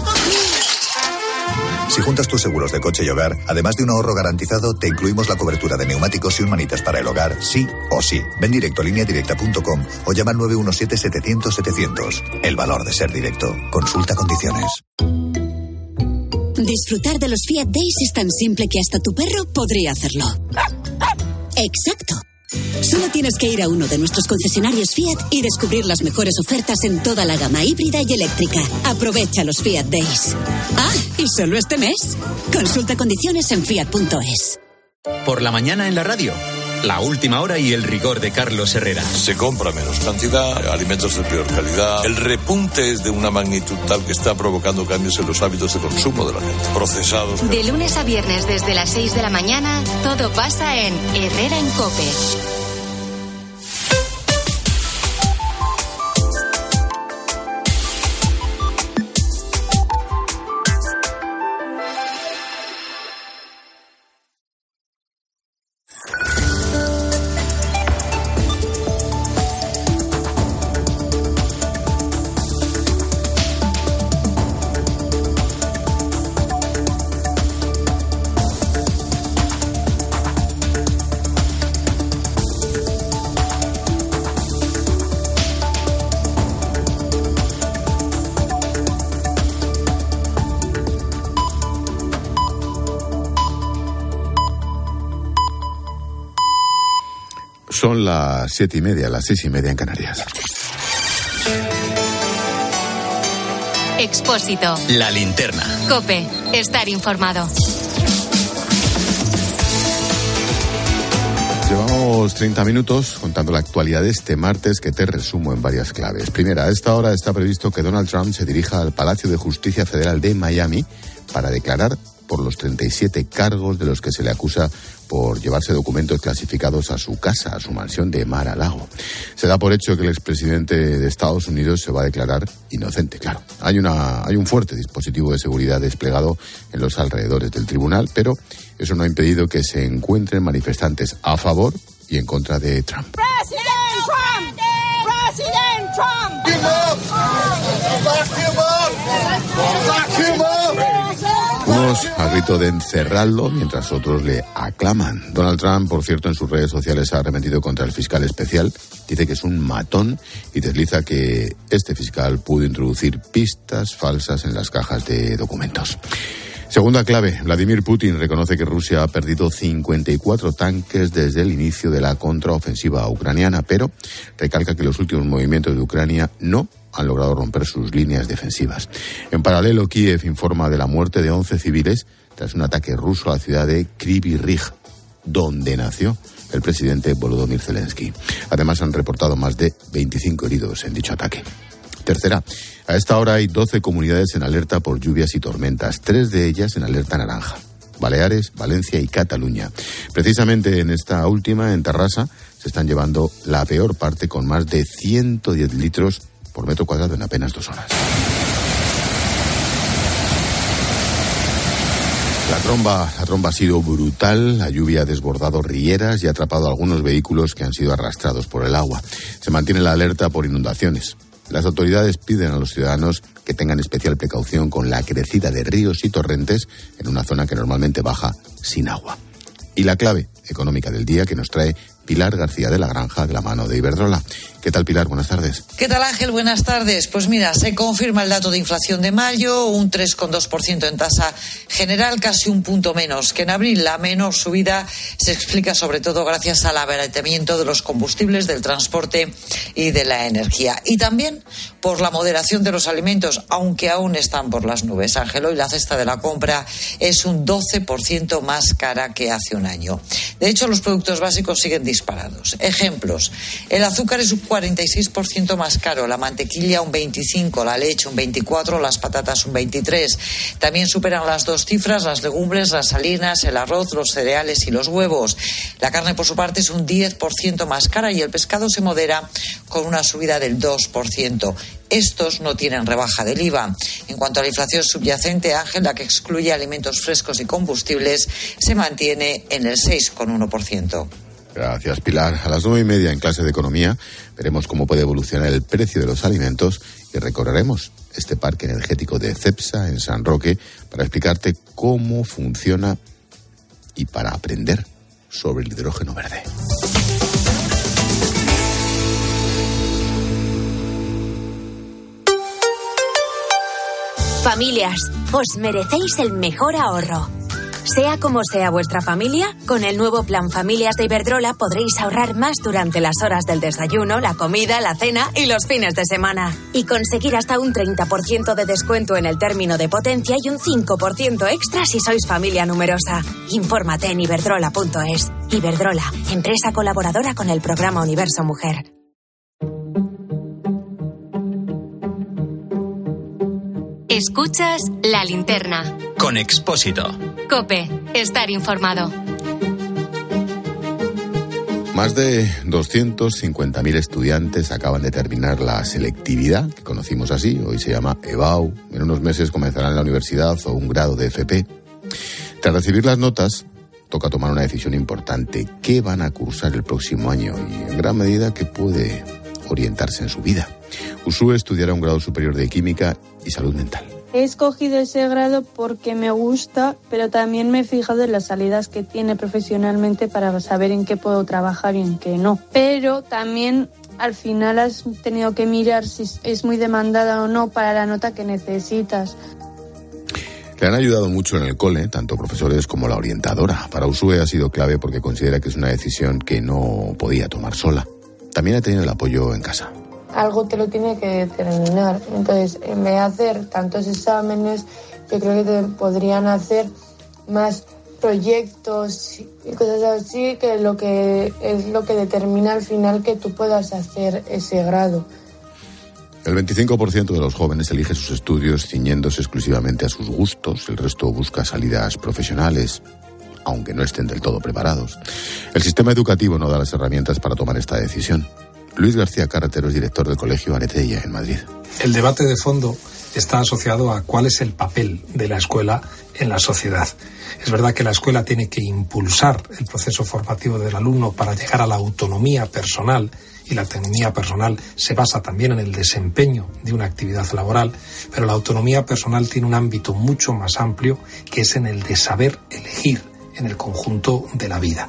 Si juntas tus seguros de coche y hogar, además de un ahorro garantizado, te incluimos la cobertura de neumáticos y un manitas para el hogar, sí o sí. Ven directo a línea directa punto com o llama al nueve uno siete, setecientos, setecientos. El valor de ser directo. Consulta condiciones. Disfrutar de los Fiat Days es tan simple que hasta tu perro podría hacerlo. Exacto. Solo tienes que ir a uno de nuestros concesionarios Fiat y descubrir las mejores ofertas en toda la gama híbrida y eléctrica. Aprovecha los Fiat Days. Ah, y solo este mes. Consulta condiciones en fiat punto es. Por la mañana en la radio, la última hora y el rigor de Carlos Herrera. Se compra menos cantidad, alimentos de peor calidad. El repunte es de una magnitud tal que está provocando cambios en los hábitos de consumo de la gente. Procesados. De lunes a viernes desde las seis de la mañana, todo pasa en Herrera en COPE. Son las siete y media, las seis y media en Canarias. Expósito. La linterna. COPE. Estar informado. Llevamos treinta minutos contando la actualidad de este martes, que te resumo en varias claves. Primera, a esta hora está previsto que Donald Trump se dirija al Palacio de Justicia Federal de Miami para declarar por los treinta y siete cargos de los que se le acusa por llevarse documentos clasificados a su casa, a su mansión de Mar-a-Lago. Se da por hecho que el expresidente de Estados Unidos se va a declarar inocente, claro. Hay, una, hay un fuerte dispositivo de seguridad desplegado en los alrededores del tribunal, pero eso no ha impedido que se encuentren manifestantes a favor y en contra de Trump. President Trump! President Trump! Unos a grito de encerrarlo, mientras otros le aclaman. Donald Trump, por cierto, en sus redes sociales ha arremetido contra el fiscal especial. Dice que es un matón y desliza que este fiscal pudo introducir pistas falsas en las cajas de documentos. Segunda clave, Vladimir Putin reconoce que Rusia ha perdido cincuenta y cuatro tanques desde el inicio de la contraofensiva ucraniana, pero recalca que los últimos movimientos de Ucrania no han logrado romper sus líneas defensivas. En paralelo, Kiev informa de la muerte de once civiles tras un ataque ruso a la ciudad de Kryvyi Rih, donde nació el presidente Volodymyr Zelensky. Además, han reportado más de veinticinco heridos en dicho ataque. Tercera, a esta hora hay doce comunidades en alerta por lluvias y tormentas, tres de ellas en alerta naranja: Baleares, Valencia y Cataluña. Precisamente en esta última, en Tarrasa, se están llevando la peor parte con más de ciento diez litros por metro cuadrado en apenas dos horas. La tromba, la tromba ha sido brutal, la lluvia ha desbordado rieras y ha atrapado algunos vehículos que han sido arrastrados por el agua. Se mantiene la alerta por inundaciones. Las autoridades piden a los ciudadanos que tengan especial precaución con la crecida de ríos y torrentes en una zona que normalmente baja sin agua. Y la clave económica del día que nos trae Pilar García de la Granja, de la mano de Iberdrola. ¿Qué tal, Pilar? Buenas tardes. ¿Qué tal, Ángel? Buenas tardes. Pues mira, se confirma el dato de inflación de mayo, un tres coma dos por ciento en tasa general, casi un punto menos que en abril. La menor subida se explica sobre todo gracias al abaratamiento de los combustibles, del transporte y de la energía. Y también por la moderación de los alimentos, aunque aún están por las nubes. Ángel, hoy la cesta de la compra es un doce por ciento más cara que hace un año. De hecho, los productos básicos siguen disparados. Ejemplos: el azúcar es un cuarenta y seis por ciento más caro, la mantequilla un veinticinco por ciento, la leche un veinticuatro por ciento, las patatas un veintitrés por ciento. También superan las dos cifras las legumbres, las harinas, el arroz, los cereales y los huevos. La carne, por su parte, es un diez por ciento más cara y el pescado se modera con una subida del dos por ciento. Estos no tienen rebaja del I V A. En cuanto a la inflación subyacente, Ángel, la que excluye alimentos frescos y combustibles, se mantiene en el seis coma uno por ciento. Gracias, Pilar. A las nueve y media en clase de economía veremos cómo puede evolucionar el precio de los alimentos y recorreremos este parque energético de Cepsa en San Roque para explicarte cómo funciona y para aprender sobre el hidrógeno verde. Familias, os merecéis el mejor ahorro. Sea como sea vuestra familia, con el nuevo plan Familias de Iberdrola podréis ahorrar más durante las horas del desayuno, la comida, la cena y los fines de semana. Y conseguir hasta un treinta por ciento de descuento en el término de potencia y un cinco por ciento extra si sois familia numerosa. Infórmate en iberdrola punto es. Iberdrola, empresa colaboradora con el programa Universo Mujer. Escuchas La Linterna. Con Expósito. COPE. Estar informado. Más de doscientos cincuenta mil estudiantes acaban de terminar la selectividad, que conocimos así, hoy se llama EBAU. En unos meses comenzarán la universidad o un grado de F P. Tras recibir las notas, toca tomar una decisión importante. ¿Qué van a cursar el próximo año? Y en gran medida, ¿qué puede orientarse en su vida? Usue estudiará un grado superior de Química y Salud Mental. He escogido ese grado porque me gusta, pero también me he fijado en las salidas que tiene profesionalmente para saber en qué puedo trabajar y en qué no. Pero también al final has tenido que mirar si es muy demandada o no para la nota que necesitas. Le han ayudado mucho en el cole, tanto profesores como la orientadora. Para Usue ha sido clave porque considera que es una decisión que no podía tomar sola. También ha tenido el apoyo en casa. Algo te lo tiene que determinar. Entonces, en vez de hacer tantos exámenes, yo creo que te podrían hacer más proyectos y cosas así, que lo que es lo que determina al final que tú puedas hacer ese grado. El veinticinco por ciento de los jóvenes elige sus estudios ciñéndose exclusivamente a sus gustos. El resto busca salidas profesionales, aunque no estén del todo preparados. El sistema educativo no da las herramientas para tomar esta decisión. Luis García Carretero es director del Colegio Aretella en Madrid. El debate de fondo está asociado a cuál es el papel de la escuela en la sociedad. Es verdad que la escuela tiene que impulsar el proceso formativo del alumno para llegar a la autonomía personal, y la autonomía personal se basa también en el desempeño de una actividad laboral, pero la autonomía personal tiene un ámbito mucho más amplio, que es en el de saber elegir en el conjunto de la vida.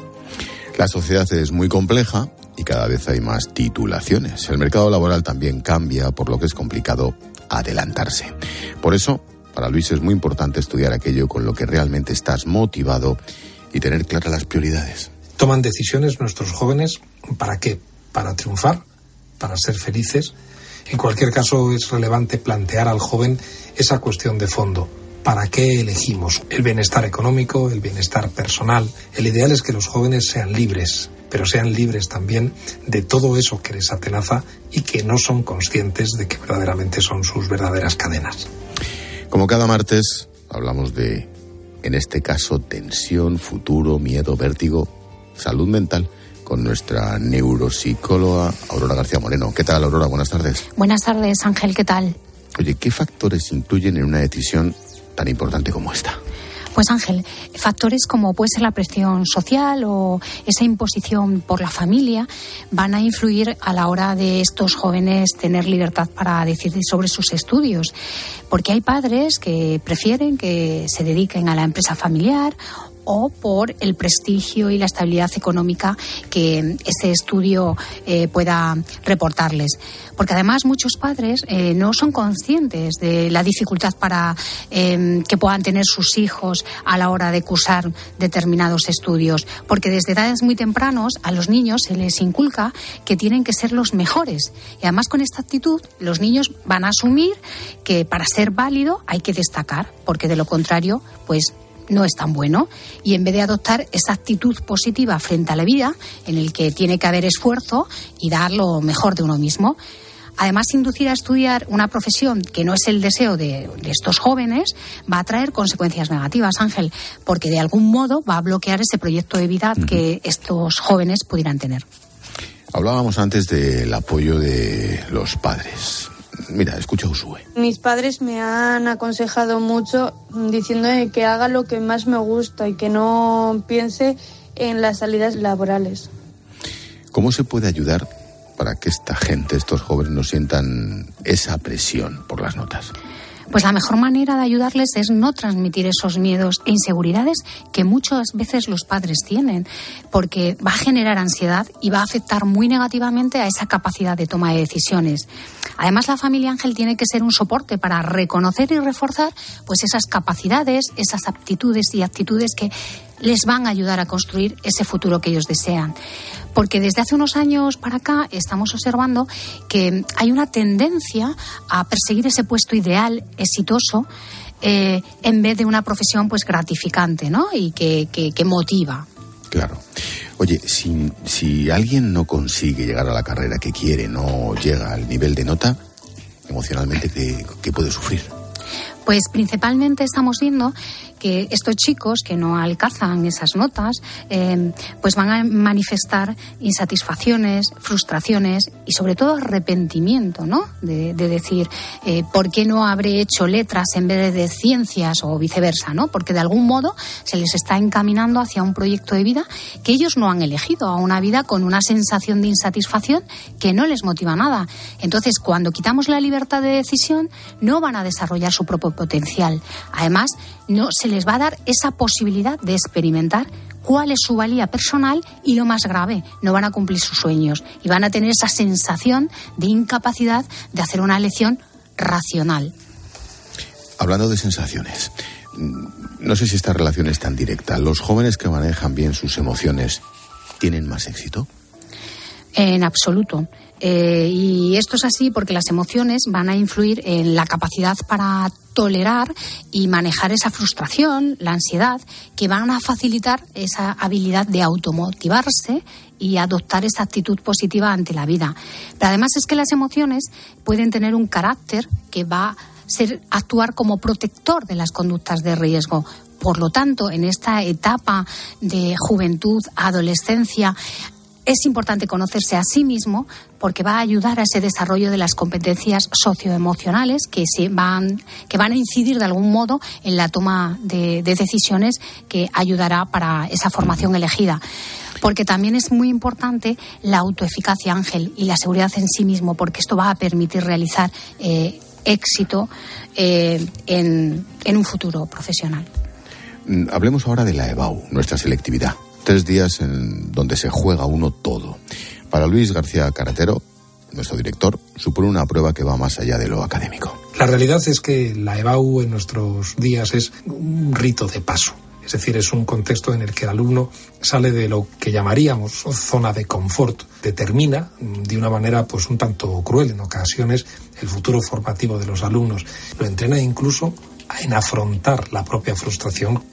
La sociedad es muy compleja y cada vez hay más titulaciones. El mercado laboral también cambia, por lo que es complicado adelantarse. Por eso, para Luis es muy importante estudiar aquello con lo que realmente estás motivado y tener claras las prioridades. Toman decisiones nuestros jóvenes, ¿para qué? Para triunfar, para ser felices. En cualquier caso, es relevante plantear al joven esa cuestión de fondo. ¿Para qué elegimos? El bienestar económico, el bienestar personal. El ideal es que los jóvenes sean libres, pero sean libres también de todo eso que les atenaza y que no son conscientes de que verdaderamente son sus verdaderas cadenas. Como cada martes, hablamos de, en este caso, tensión, futuro, miedo, vértigo, salud mental, con nuestra neuropsicóloga Aurora García Moreno. ¿Qué tal, Aurora? Buenas tardes. Buenas tardes, Ángel, ¿qué tal? Oye, ¿qué factores influyen en una decisión tan importante como esta? Pues Ángel, factores como puede ser la presión social o esa imposición por la familia van a influir a la hora de estos jóvenes tener libertad para decidir sobre sus estudios. Porque hay padres que prefieren que se dediquen a la empresa familiar o por el prestigio y la estabilidad económica que ese estudio eh, pueda reportarles. Porque además muchos padres eh, no son conscientes de la dificultad para eh, que puedan tener sus hijos a la hora de cursar determinados estudios. Porque desde edades muy tempranos a los niños se les inculca que tienen que ser los mejores. Y además con esta actitud los niños van a asumir que para ser válido hay que destacar, porque de lo contrario, pues no es tan bueno, y en vez de adoptar esa actitud positiva frente a la vida, en el que tiene que haber esfuerzo y dar lo mejor de uno mismo. Además, inducir a estudiar una profesión que no es el deseo de, de estos jóvenes va a traer consecuencias negativas, Ángel, porque de algún modo va a bloquear ese proyecto de vida uh-huh. que estos jóvenes pudieran tener. Hablábamos antes del apoyo de los padres. Mira, escucha Usue. Mis padres me han aconsejado mucho diciéndome que haga lo que más me gusta y que no piense en las salidas laborales. ¿Cómo se puede ayudar para que esta gente, estos jóvenes, no sientan esa presión por las notas? Pues la mejor manera de ayudarles es no transmitir esos miedos e inseguridades que muchas veces los padres tienen, porque va a generar ansiedad y va a afectar muy negativamente a esa capacidad de toma de decisiones. Además, la familia, Ángel, tiene que ser un soporte para reconocer y reforzar pues esas capacidades, esas aptitudes y actitudes que les van a ayudar a construir ese futuro que ellos desean. Porque desde hace unos años para acá estamos observando que hay una tendencia a perseguir ese puesto ideal, exitoso, eh, en vez de una profesión pues gratificante, ¿no? Y que, que, que motiva. Claro. Oye, si, si alguien no consigue llegar a la carrera que quiere, no llega al nivel de nota, emocionalmente, ¿qué, qué puede sufrir? Pues principalmente estamos viendo que estos chicos que no alcanzan esas notas eh, pues van a manifestar insatisfacciones, frustraciones y sobre todo arrepentimiento, ¿no? De, de decir, eh, ¿por qué no habré hecho letras en vez de ciencias o viceversa, ¿no? Porque de algún modo se les está encaminando hacia un proyecto de vida que ellos no han elegido, a una vida con una sensación de insatisfacción que no les motiva nada. Entonces, cuando quitamos la libertad de decisión, no van a desarrollar su propio potencial. Además, no se les va a dar esa posibilidad de experimentar cuál es su valía personal y, lo más grave, no van a cumplir sus sueños y van a tener esa sensación de incapacidad de hacer una elección racional. Hablando de sensaciones, no sé si esta relación es tan directa. ¿Los jóvenes que manejan bien sus emociones tienen más éxito? En absoluto. Eh, y esto es así porque las emociones van a influir en la capacidad para tolerar y manejar esa frustración, la ansiedad, que van a facilitar esa habilidad de automotivarse y adoptar esa actitud positiva ante la vida. Pero además es que las emociones pueden tener un carácter que va a ser actuar como protector de las conductas de riesgo. Por lo tanto, en esta etapa de juventud, adolescencia, es importante conocerse a sí mismo porque va a ayudar a ese desarrollo de las competencias socioemocionales que, se van, que van a incidir de algún modo en la toma de, de decisiones que ayudará para esa formación elegida. Porque también es muy importante la autoeficacia, Ángel, y la seguridad en sí mismo, porque esto va a permitir realizar eh, éxito eh, en, en un futuro profesional. Hablemos ahora de la EBAU, nuestra selectividad. Tres días en donde se juega uno todo. Para Luis García Carretero, nuestro director, supone una prueba que va más allá de lo académico. La realidad es que la EBAU en nuestros días es un rito de paso. Es decir, es un contexto en el que el alumno sale de lo que llamaríamos zona de confort. Determina de una manera pues un tanto cruel en ocasiones el futuro formativo de los alumnos. Lo entrena incluso en afrontar la propia frustración.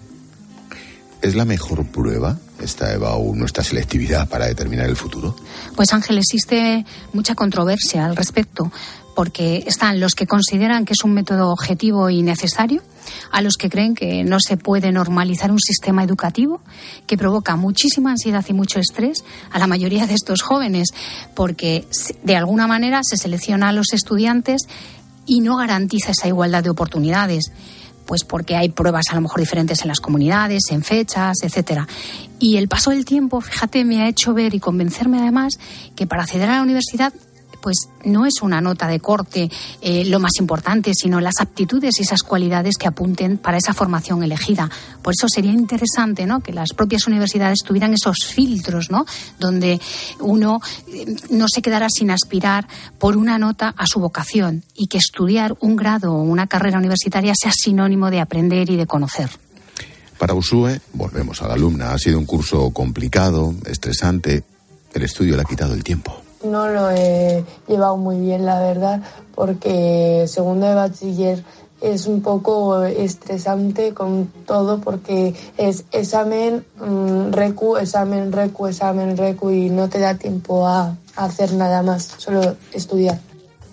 ¿Es la mejor prueba esta EBAU, nuestra selectividad, para determinar el futuro? Pues Ángel, existe mucha controversia al respecto, porque están los que consideran que es un método objetivo y necesario, a los que creen que no se puede normalizar un sistema educativo que provoca muchísima ansiedad y mucho estrés a la mayoría de estos jóvenes, porque de alguna manera se selecciona a los estudiantes y no garantiza esa igualdad de oportunidades. Pues porque hay pruebas a lo mejor diferentes en las comunidades, en fechas, etcétera. Y el paso del tiempo, fíjate, me ha hecho ver y convencerme además que para acceder a la universidad pues no es una nota de corte eh, lo más importante, sino las aptitudes y esas cualidades que apunten para esa formación elegida. Por eso sería interesante, ¿no?, que las propias universidades tuvieran esos filtros, ¿no?, donde uno eh, no se quedara sin aspirar por una nota a su vocación y que estudiar un grado o una carrera universitaria sea sinónimo de aprender y de conocer. Para Usue, volvemos a la alumna, ha sido un curso complicado, estresante. El estudio le ha quitado el tiempo. No lo he llevado muy bien, la verdad, porque segundo de bachiller es un poco estresante con todo, porque es examen, mmm, recu, examen, recu, examen, recu, y no te da tiempo a, a hacer nada más, solo estudiar.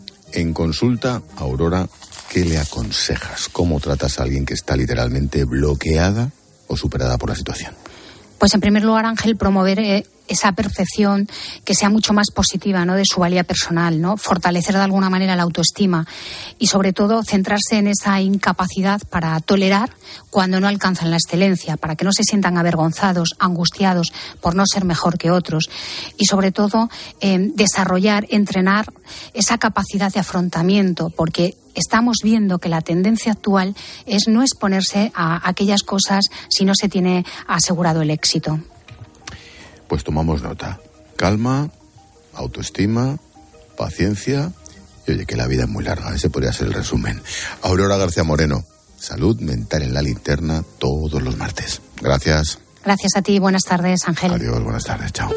En consulta, Aurora, ¿qué le aconsejas? ¿Cómo tratas a alguien que está literalmente bloqueada o superada por la situación? Pues en primer lugar, Ángel, promover eh, esa percepción que sea mucho más positiva, ¿no?, de su valía personal, ¿no? Fortalecer de alguna manera la autoestima y sobre todo centrarse en esa incapacidad para tolerar cuando no alcanzan la excelencia, para que no se sientan avergonzados, angustiados por no ser mejor que otros y sobre todo eh, desarrollar, entrenar esa capacidad de afrontamiento, porque estamos viendo que la tendencia actual es no exponerse a aquellas cosas si no se tiene asegurado el éxito. Pues tomamos nota. Calma, autoestima, paciencia y oye, que la vida es muy larga. Ese podría ser el resumen. Aurora García Moreno, salud mental en la linterna todos los martes. Gracias. Gracias a ti. Buenas tardes, Ángel. Adiós, buenas tardes. Chao.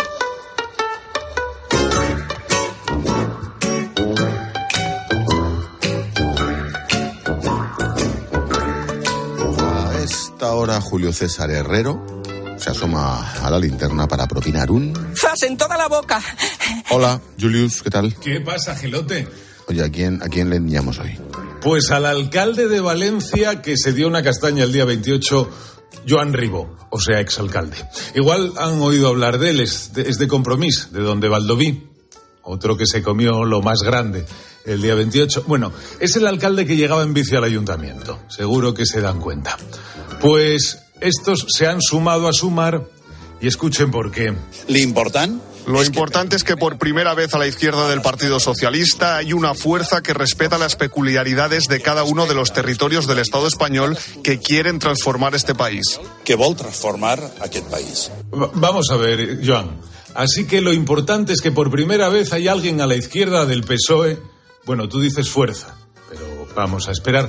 A esta hora, Julio César Herrero se asoma a la linterna para propinar un... ¡Zas en toda la boca! Hola, Julius, ¿qué tal? ¿Qué pasa, Gelote? Oye, ¿a quién, a quién le enviamos hoy? Pues al alcalde de Valencia que se dio una castaña el día veintiocho, Joan Ribó, o sea, exalcalde. Igual han oído hablar de él, es de, es de Compromís, de donde Valdoví. Otro que se comió lo más grande el día veintiocho. Bueno, es el alcalde que llegaba en bici al ayuntamiento. Seguro que se dan cuenta. Pues estos se han sumado a sumar y escuchen por qué. ¿Le importan? Lo importante es que por primera vez a la izquierda del Partido Socialista hay una fuerza que respeta las peculiaridades de cada uno de los territorios del Estado español que quieren transformar este país. Que vol transformar aquest país. V- vamos a ver, Joan. Así que lo importante es que por primera vez hay alguien a la izquierda del P S O E. Bueno, tú dices fuerza, pero vamos a esperar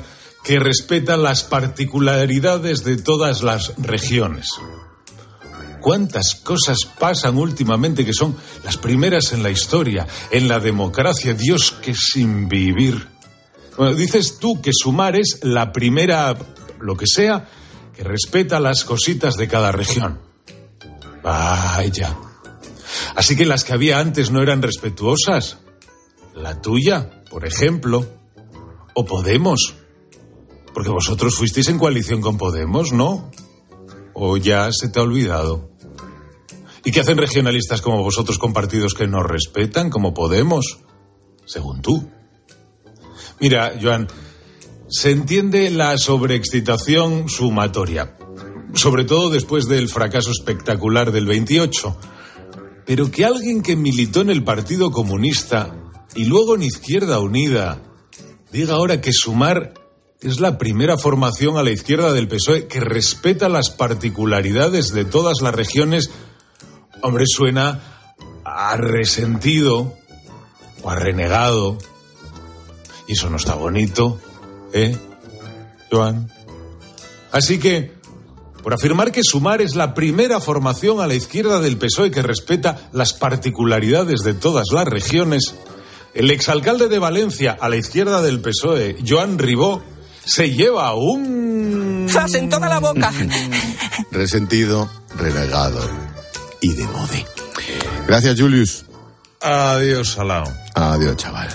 que respeta las particularidades de todas las regiones. ¿Cuántas cosas pasan últimamente que son las primeras en la historia, en la democracia? Dios, que sin vivir. Bueno, dices tú que Sumar es la primera, lo que sea, que respeta las cositas de cada región. Vaya. Así que las que había antes no eran respetuosas. La tuya, por ejemplo. O Podemos. Porque vosotros fuisteis en coalición con Podemos, ¿no? ¿O ya se te ha olvidado? ¿Y qué hacen regionalistas como vosotros con partidos que no respetan, como Podemos? Según tú. Mira, Joan, se entiende la sobreexcitación sumatoria, sobre todo después del fracaso espectacular del veintiocho. Pero que alguien que militó en el Partido Comunista y luego en Izquierda Unida diga ahora que Sumar es la primera formación a la izquierda del P S O E que respeta las particularidades de todas las regiones, hombre, suena a resentido o a renegado. Y eso no está bonito, ¿eh, Joan? Así que, por afirmar que Sumar es la primera formación a la izquierda del P S O E que respeta las particularidades de todas las regiones, el exalcalde de Valencia a la izquierda del P S O E, Joan Ribó, se lleva un... ¡Zas en toda la boca! Resentido, renegado y de mode. Gracias, Julius. Adiós, Salao. Adiós, chaval.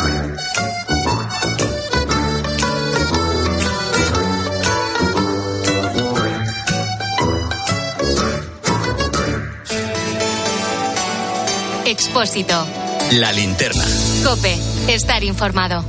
Expósito. La linterna. COPE. Estar informado.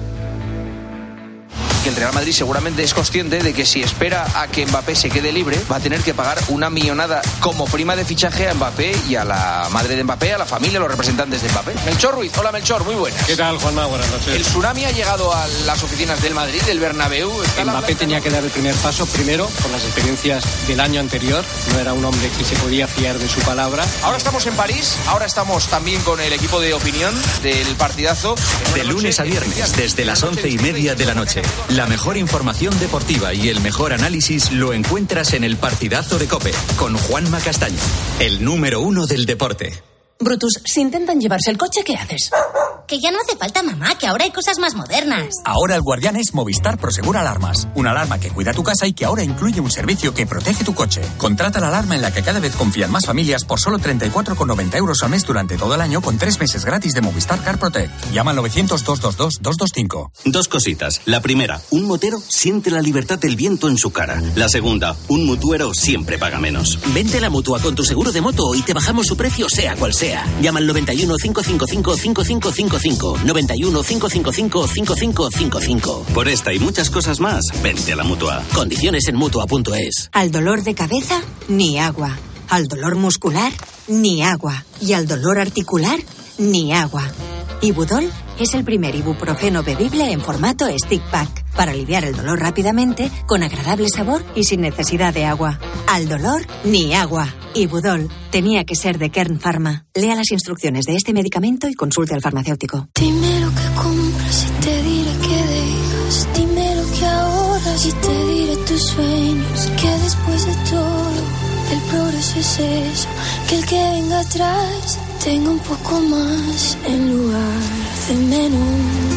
Que el Real Madrid seguramente es consciente de que si espera a que Mbappé se quede libre, va a tener que pagar una millonada como prima de fichaje a Mbappé y a la madre de Mbappé, a la familia, a los representantes de Mbappé. Melchor Ruiz, hola Melchor, muy buenas. ¿Qué tal, Juanma? Buenas noches. El tsunami ha llegado a las oficinas del Madrid, del Bernabéu. Mbappé tenía que dar el primer paso, primero, por las experiencias del año anterior. No era un hombre que se podía fiar de su palabra. Ahora estamos en París, ahora estamos también con el equipo de opinión del partidazo. De lunes a viernes, desde las once y media de la noche. La mejor información deportiva y el mejor análisis lo encuentras en el partidazo de COPE con Juanma Castaño, el número uno del deporte. Brutus, si intentan llevarse el coche, ¿qué haces? Que ya no hace falta, mamá, que ahora hay cosas más modernas. Ahora el guardián es Movistar Prosegur Alarmas. Una alarma que cuida tu casa y que ahora incluye un servicio que protege tu coche. Contrata la alarma en la que cada vez confían más familias por solo treinta y cuatro con noventa euros al mes durante todo el año con tres meses gratis de Movistar Car Protect. Llama al novecientos, doscientos veintidós, doscientos veinticinco. Dos cositas. La primera, un motero siente la libertad del viento en su cara. La segunda, un mutuero siempre paga menos. Vente a la Mutua con tu seguro de moto y te bajamos su precio sea cual sea. Llama al noventa y uno, cinco cinco cinco, cinco cinco cinco cinco. noventa y uno, cinco cinco cinco, cinco cinco cinco cinco. Por esta y muchas cosas más, vente a la Mutua. Condiciones en Mutua punto es. Al dolor de cabeza, ni agua. Al dolor muscular, ni agua. Y al dolor articular, ni agua. Ibudol es el primer ibuprofeno bebible en formato stick pack para aliviar el dolor rápidamente, con agradable sabor y sin necesidad de agua. Al dolor, ni agua. Ibudol tenía que ser de Kern Pharma. Lea las instrucciones de este medicamento y consulte al farmacéutico. Dime lo que compras y te diré que dejas. Dime lo que ahorras y te diré tus sueños. Que después de todo, el progreso es eso. Que el que venga atrás tenga un poco más en lugar de menos.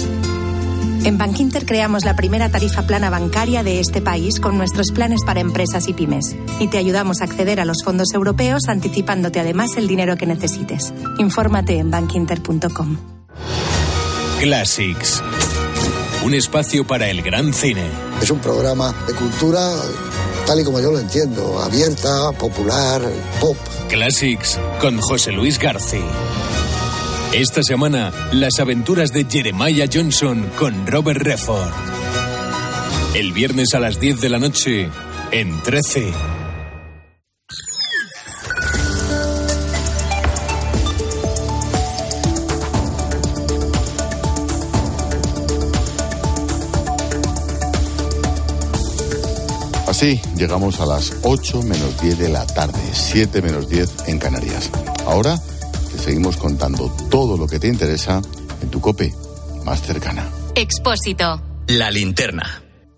En Bankinter creamos la primera tarifa plana bancaria de este país con nuestros planes para empresas y pymes. Y te ayudamos a acceder a los fondos europeos anticipándote además el dinero que necesites. Infórmate en bankinter punto com. Classics. Un espacio para el gran cine. Es un programa de cultura tal y como yo lo entiendo, abierta, popular, pop. Classics con José Luis García. Esta semana, las aventuras de Jeremiah Johnson con Robert Redford. El viernes a las diez de la noche, en trece. Así llegamos a las ocho menos diez de la tarde, siete menos diez en Canarias. Ahora te seguimos contando todo lo que te interesa en tu COPE más cercana. Expósito. La linterna.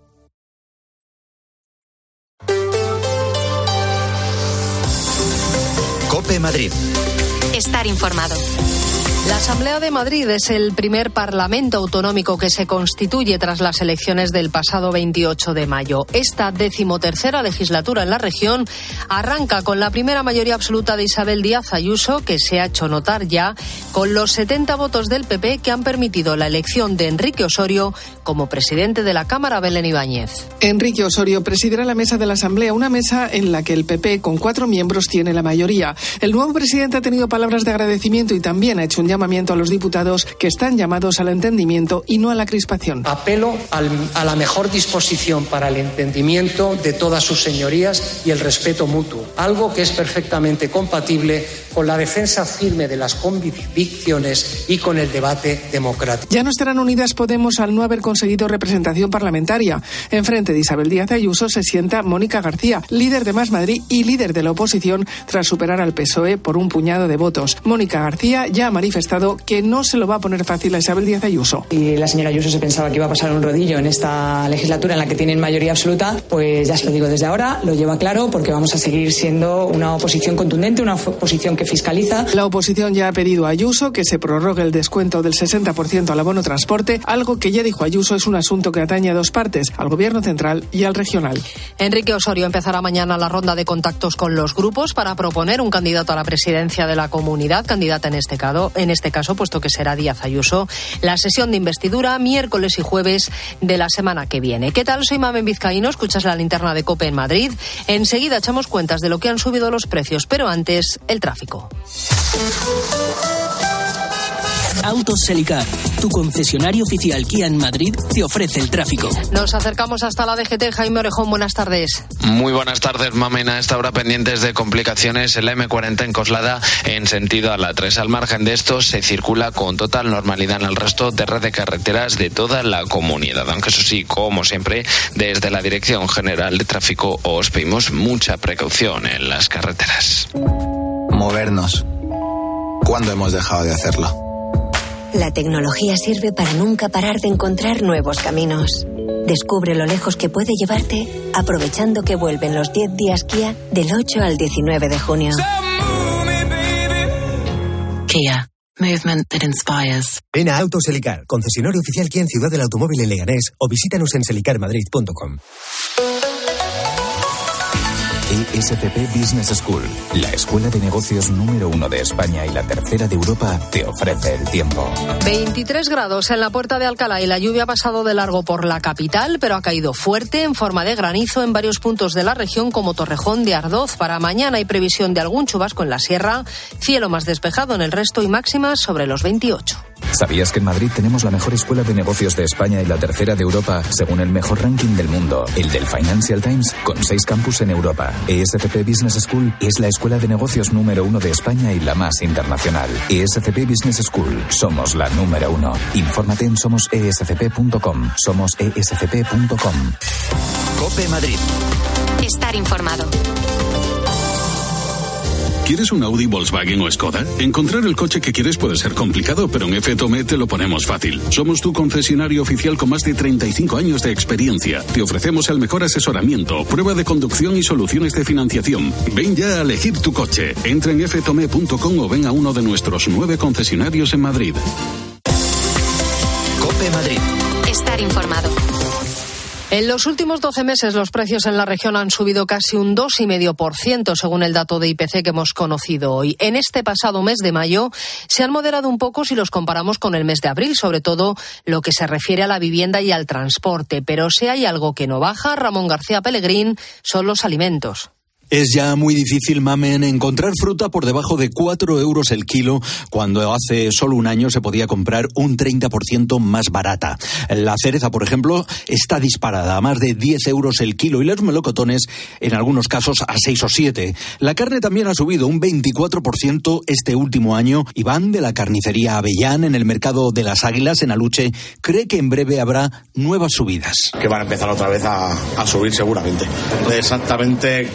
COPE Madrid. Estar informado. La Asamblea de Madrid es el primer parlamento autonómico que se constituye tras las elecciones del pasado veintiocho de mayo. Esta decimotercera legislatura en la región arranca con la primera mayoría absoluta de Isabel Díaz Ayuso, que se ha hecho notar ya con los setenta votos del P P que han permitido la elección de Enrique Osorio como presidente de la Cámara. Belén Ibáñez. Enrique Osorio presidirá la mesa de la Asamblea, una mesa en la que el P P con cuatro miembros tiene la mayoría. El nuevo presidente ha tenido palabras de agradecimiento y también ha hecho un llamamiento a los diputados que están llamados al entendimiento y no a la crispación. Apelo al, a la mejor disposición para el entendimiento de todas sus señorías y el respeto mutuo, algo que es perfectamente compatible con la defensa firme de las convicciones y con el debate democrático. Ya no estarán unidas Podemos al no haber conseguido representación parlamentaria. Enfrente de Isabel Díaz Ayuso se sienta Mónica García, líder de Más Madrid y líder de la oposición tras superar al P S O E por un puñado de votos. Mónica García ya ha manifestado que no se lo va a poner fácil a Isabel Díaz Ayuso. Y la señora Ayuso se pensaba que iba a pasar un rodillo en esta legislatura en la que tienen mayoría absoluta, pues ya se lo digo desde ahora, lo lleva claro, porque vamos a seguir siendo una oposición contundente, una oposición que fiscaliza. La oposición ya ha pedido a Ayuso que se prorrogue el descuento del sesenta por ciento al abono transporte, algo que ya dijo Ayuso es un asunto que atañe a dos partes, al gobierno central y al regional. Enrique Osorio empezará mañana la ronda de contactos con los grupos para proponer un candidato a la presidencia de la comunidad, candidata en este caso, en este caso, puesto que será Díaz Ayuso. La sesión de investidura miércoles y jueves de la semana que viene. ¿Qué tal? Soy Mamen Vizcaíno, escuchas la linterna de COPE en Madrid. Enseguida echamos cuentas de lo que han subido los precios, pero antes, el tráfico. Autos Selicar, tu concesionario oficial Kia en Madrid, te ofrece el tráfico. Nos acercamos hasta la D G T. Jaime Orejón, buenas tardes. Muy buenas tardes, Mamen. A esta hora pendientes de complicaciones en la eme cuarenta en Coslada en sentido a la tres. Al margen de esto, se circula con total normalidad en el resto de red de carreteras de toda la comunidad. Aunque eso sí, como siempre, desde la Dirección General de Tráfico os pedimos mucha precaución en las carreteras. Movernos. ¿Cuándo hemos dejado de hacerlo? La tecnología sirve para nunca parar de encontrar nuevos caminos. Descubre lo lejos que puede llevarte aprovechando que vuelven los diez días Kia del ocho al diecinueve de junio. Kia. Movement that inspires. Ven a Autos Selicar, concesionario oficial Kia en Ciudad del Automóvil en Leganés, o visítanos en selicar madrid punto com. E S C P Business School, la escuela de negocios número uno de España y la tercera de Europa, te ofrece el tiempo. veintitrés grados en la Puerta de Alcalá y la lluvia ha pasado de largo por la capital, pero ha caído fuerte en forma de granizo en varios puntos de la región como Torrejón de Ardoz. Para mañana hay previsión de algún chubasco en la sierra, cielo más despejado en el resto y máximas sobre los veintiocho. ¿Sabías que en Madrid tenemos la mejor escuela de negocios de España y la tercera de Europa, según el mejor ranking del mundo, el del Financial Times, con seis campus en Europa? E S C P Business School es la escuela de negocios número uno de España y la más internacional. E S C P Business School, somos la número uno. Infórmate en somos e s c p punto com. somos e s c p punto com. COPE Madrid. Estar informado. ¿Quieres un Audi, Volkswagen o Skoda? Encontrar el coche que quieres puede ser complicado, pero en F Tome te lo ponemos fácil. Somos tu concesionario oficial con más de treinta y cinco años de experiencia. Te ofrecemos el mejor asesoramiento, prueba de conducción y soluciones de financiación. Ven ya a elegir tu coche. Entra en f tome punto com o ven a uno de nuestros nueve concesionarios en Madrid. COPE Madrid. Estar informado. En los últimos doce meses los precios en la región han subido casi un dos coma cinco por ciento según el dato de I P C que hemos conocido hoy. En este pasado mes de mayo se han moderado un poco si los comparamos con el mes de abril, sobre todo lo que se refiere a la vivienda y al transporte. Pero si hay algo que no baja, Ramón García Pellegrín, son los alimentos. Es ya muy difícil, Mamen, encontrar fruta por debajo de cuatro euros el kilo, cuando hace solo un año se podía comprar un treinta por ciento más barata. La cereza, por ejemplo, está disparada a más de diez euros el kilo y los melocotones, en algunos casos, a seis o siete. La carne también ha subido un veinticuatro por ciento este último año. Iván, de la carnicería Avellán, en el mercado de las Águilas, en Aluche, cree que en breve habrá nuevas subidas. Que van a empezar otra vez a, a subir seguramente. Exactamente cuándo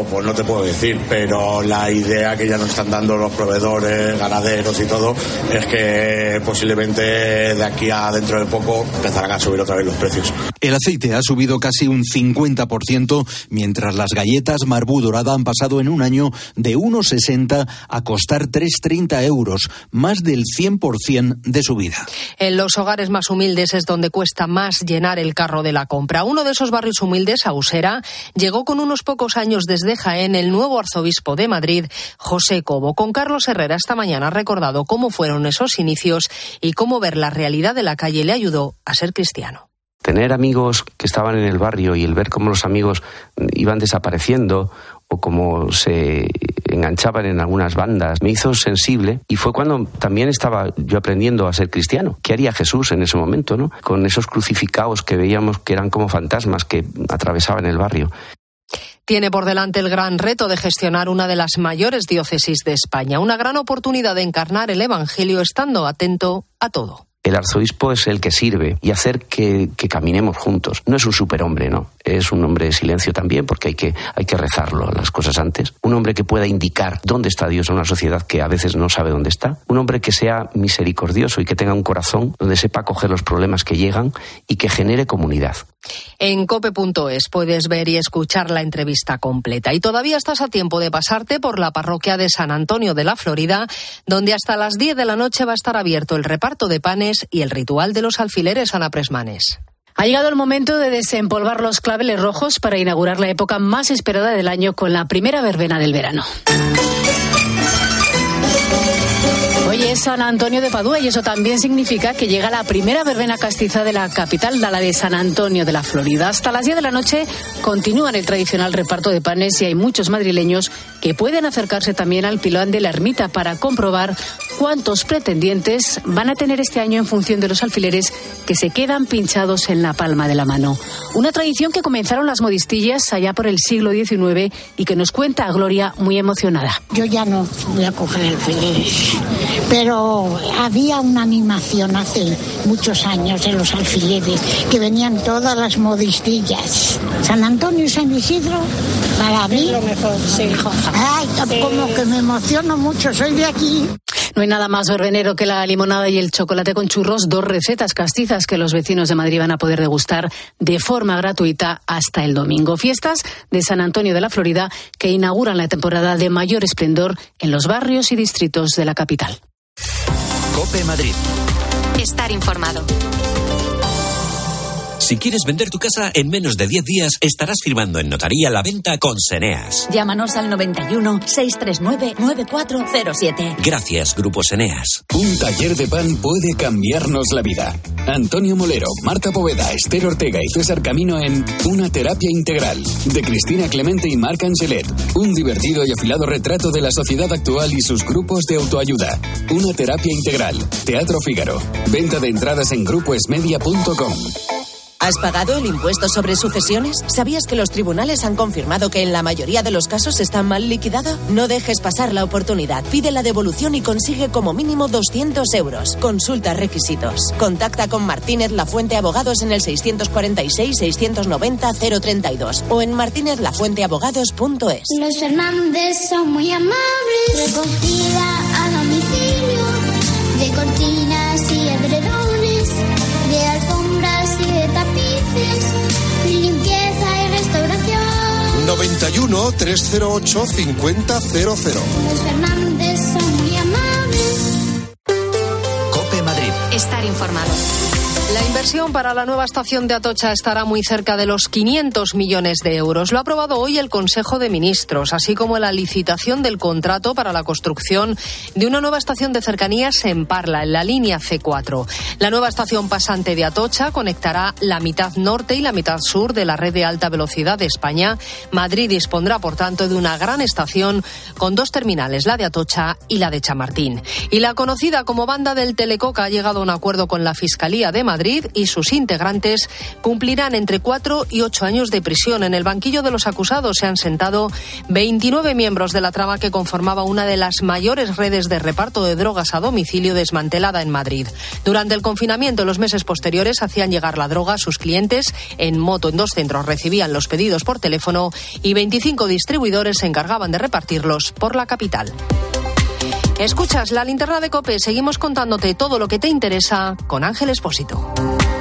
pues no te puedo decir, pero la idea que ya nos están dando los proveedores, ganaderos y todo, es que posiblemente de aquí a dentro de poco empezarán a subir otra vez los precios. El aceite ha subido casi un cincuenta por ciento, mientras las galletas Marbú Dorada han pasado en un año de uno sesenta a costar tres treinta euros, más del cien por ciento de subida. En los hogares más humildes es donde cuesta más llenar el carro de la compra. Uno de esos barrios humildes, Ausera, llegó con unos pocos años desde Jaén el nuevo arzobispo de Madrid, José Cobo. Con Carlos Herrera esta mañana ha recordado cómo fueron esos inicios y cómo ver la realidad de la calle le ayudó a ser cristiano. Tener amigos que estaban en el barrio y el ver cómo los amigos iban desapareciendo o cómo se enganchaban en algunas bandas me hizo sensible, y fue cuando también estaba yo aprendiendo a ser cristiano. ¿Qué haría Jesús en ese momento, no? Con esos crucificados que veíamos que eran como fantasmas que atravesaban el barrio. Tiene por delante el gran reto de gestionar una de las mayores diócesis de España, una gran oportunidad de encarnar el Evangelio estando atento a todo. El arzobispo es el que sirve y hacer que, que caminemos juntos. No es un superhombre, ¿no? Es un hombre de silencio también, porque hay que, hay que rezarlo las cosas antes. Un hombre que pueda indicar dónde está Dios en una sociedad que a veces no sabe dónde está. Un hombre que sea misericordioso y que tenga un corazón donde sepa coger los problemas que llegan y que genere comunidad. En cope punto es puedes ver y escuchar la entrevista completa. Y todavía estás a tiempo de pasarte por la parroquia de San Antonio de la Florida, donde hasta las diez de la noche va a estar abierto el reparto de panes y el ritual de los alfileres. Ana Presmanes. Ha llegado el momento de desempolvar los claveles rojos para inaugurar la época más esperada del año con la primera verbena del verano. Hoy es San Antonio de Padua y eso también significa que llega la primera verbena castiza de la capital, la de San Antonio de la Florida. Hasta las diez de la noche continúan el tradicional reparto de panes y hay muchos madrileños que pueden acercarse también al pilón de la ermita para comprobar cuántos pretendientes van a tener este año en función de los alfileres que se quedan pinchados en la palma de la mano. Una tradición que comenzaron las modistillas allá por el siglo diecinueve y que nos cuenta a Gloria muy emocionada. Yo ya no voy a coger alfileres, pero había una animación hace muchos años en los alfileres que venían todas las modistillas. San Antonio y San Isidro, para mí, lo mejor, sí. Ay, como que me emociono mucho, soy de aquí. No hay nada más verbenero que la limonada y el chocolate con churros, dos recetas castizas que los vecinos de Madrid van a poder degustar de forma gratuita hasta el domingo. Fiestas de San Antonio de la Florida que inauguran la temporada de mayor esplendor en los barrios y distritos de la capital. COPE Madrid. Estar informado. Si quieres vender tu casa en menos de diez días, estarás firmando en notaría la venta con Seneas. Llámanos al noventa y uno, seiscientos treinta y nueve, noventa y cuatro cero siete. Gracias, Grupo Seneas. Un taller de pan puede cambiarnos la vida. Antonio Molero, Marta Poveda, Esther Ortega y César Camino en Una terapia integral, de Cristina Clemente y Marc Angelet. Un divertido y afilado retrato de la sociedad actual y sus grupos de autoayuda. Una terapia integral. Teatro Fígaro. Venta de entradas en grupo esmedia punto com. ¿Has pagado el impuesto sobre sucesiones? ¿Sabías que los tribunales han confirmado que en la mayoría de los casos está mal liquidado? No dejes pasar la oportunidad. Pide la devolución y consigue como mínimo doscientos euros. Consulta requisitos. Contacta con Martínez Lafuente Abogados en el seiscientos cuarenta y seis, seiscientos noventa, cero treinta y dos o en martínez lafuente abogados punto es. Los Fernández son muy amables. Recogida a domicilio de cortinas y edredones, de alfombras y de tapices, limpieza y restauración. noventa y uno, trescientos ocho, cincuenta cero cero. Los Fernández son muy amables. COPE Madrid. Estar informado. La inversión para la nueva estación de Atocha estará muy cerca de los quinientos millones de euros. Lo ha aprobado hoy el Consejo de Ministros, así como la licitación del contrato para la construcción de una nueva estación de cercanías en Parla, en la línea ce cuatro. La nueva estación pasante de Atocha conectará la mitad norte y la mitad sur de la red de alta velocidad de España. Madrid dispondrá, por tanto, de una gran estación con dos terminales, la de Atocha y la de Chamartín. Y la conocida como Banda del Telecoca ha llegado a un acuerdo con la Fiscalía de Madrid Madrid y sus integrantes cumplirán entre cuatro y ocho años de prisión. En el banquillo de los acusados se han sentado veintinueve miembros de la trama que conformaba una de las mayores redes de reparto de drogas a domicilio desmantelada en Madrid. Durante el confinamiento en los meses posteriores hacían llegar la droga a sus clientes en moto en dos centros, recibían los pedidos por teléfono y veinticinco distribuidores se encargaban de repartirlos por la capital. Escuchas la linterna de COPE, seguimos contándote todo lo que te interesa con Ángel Expósito.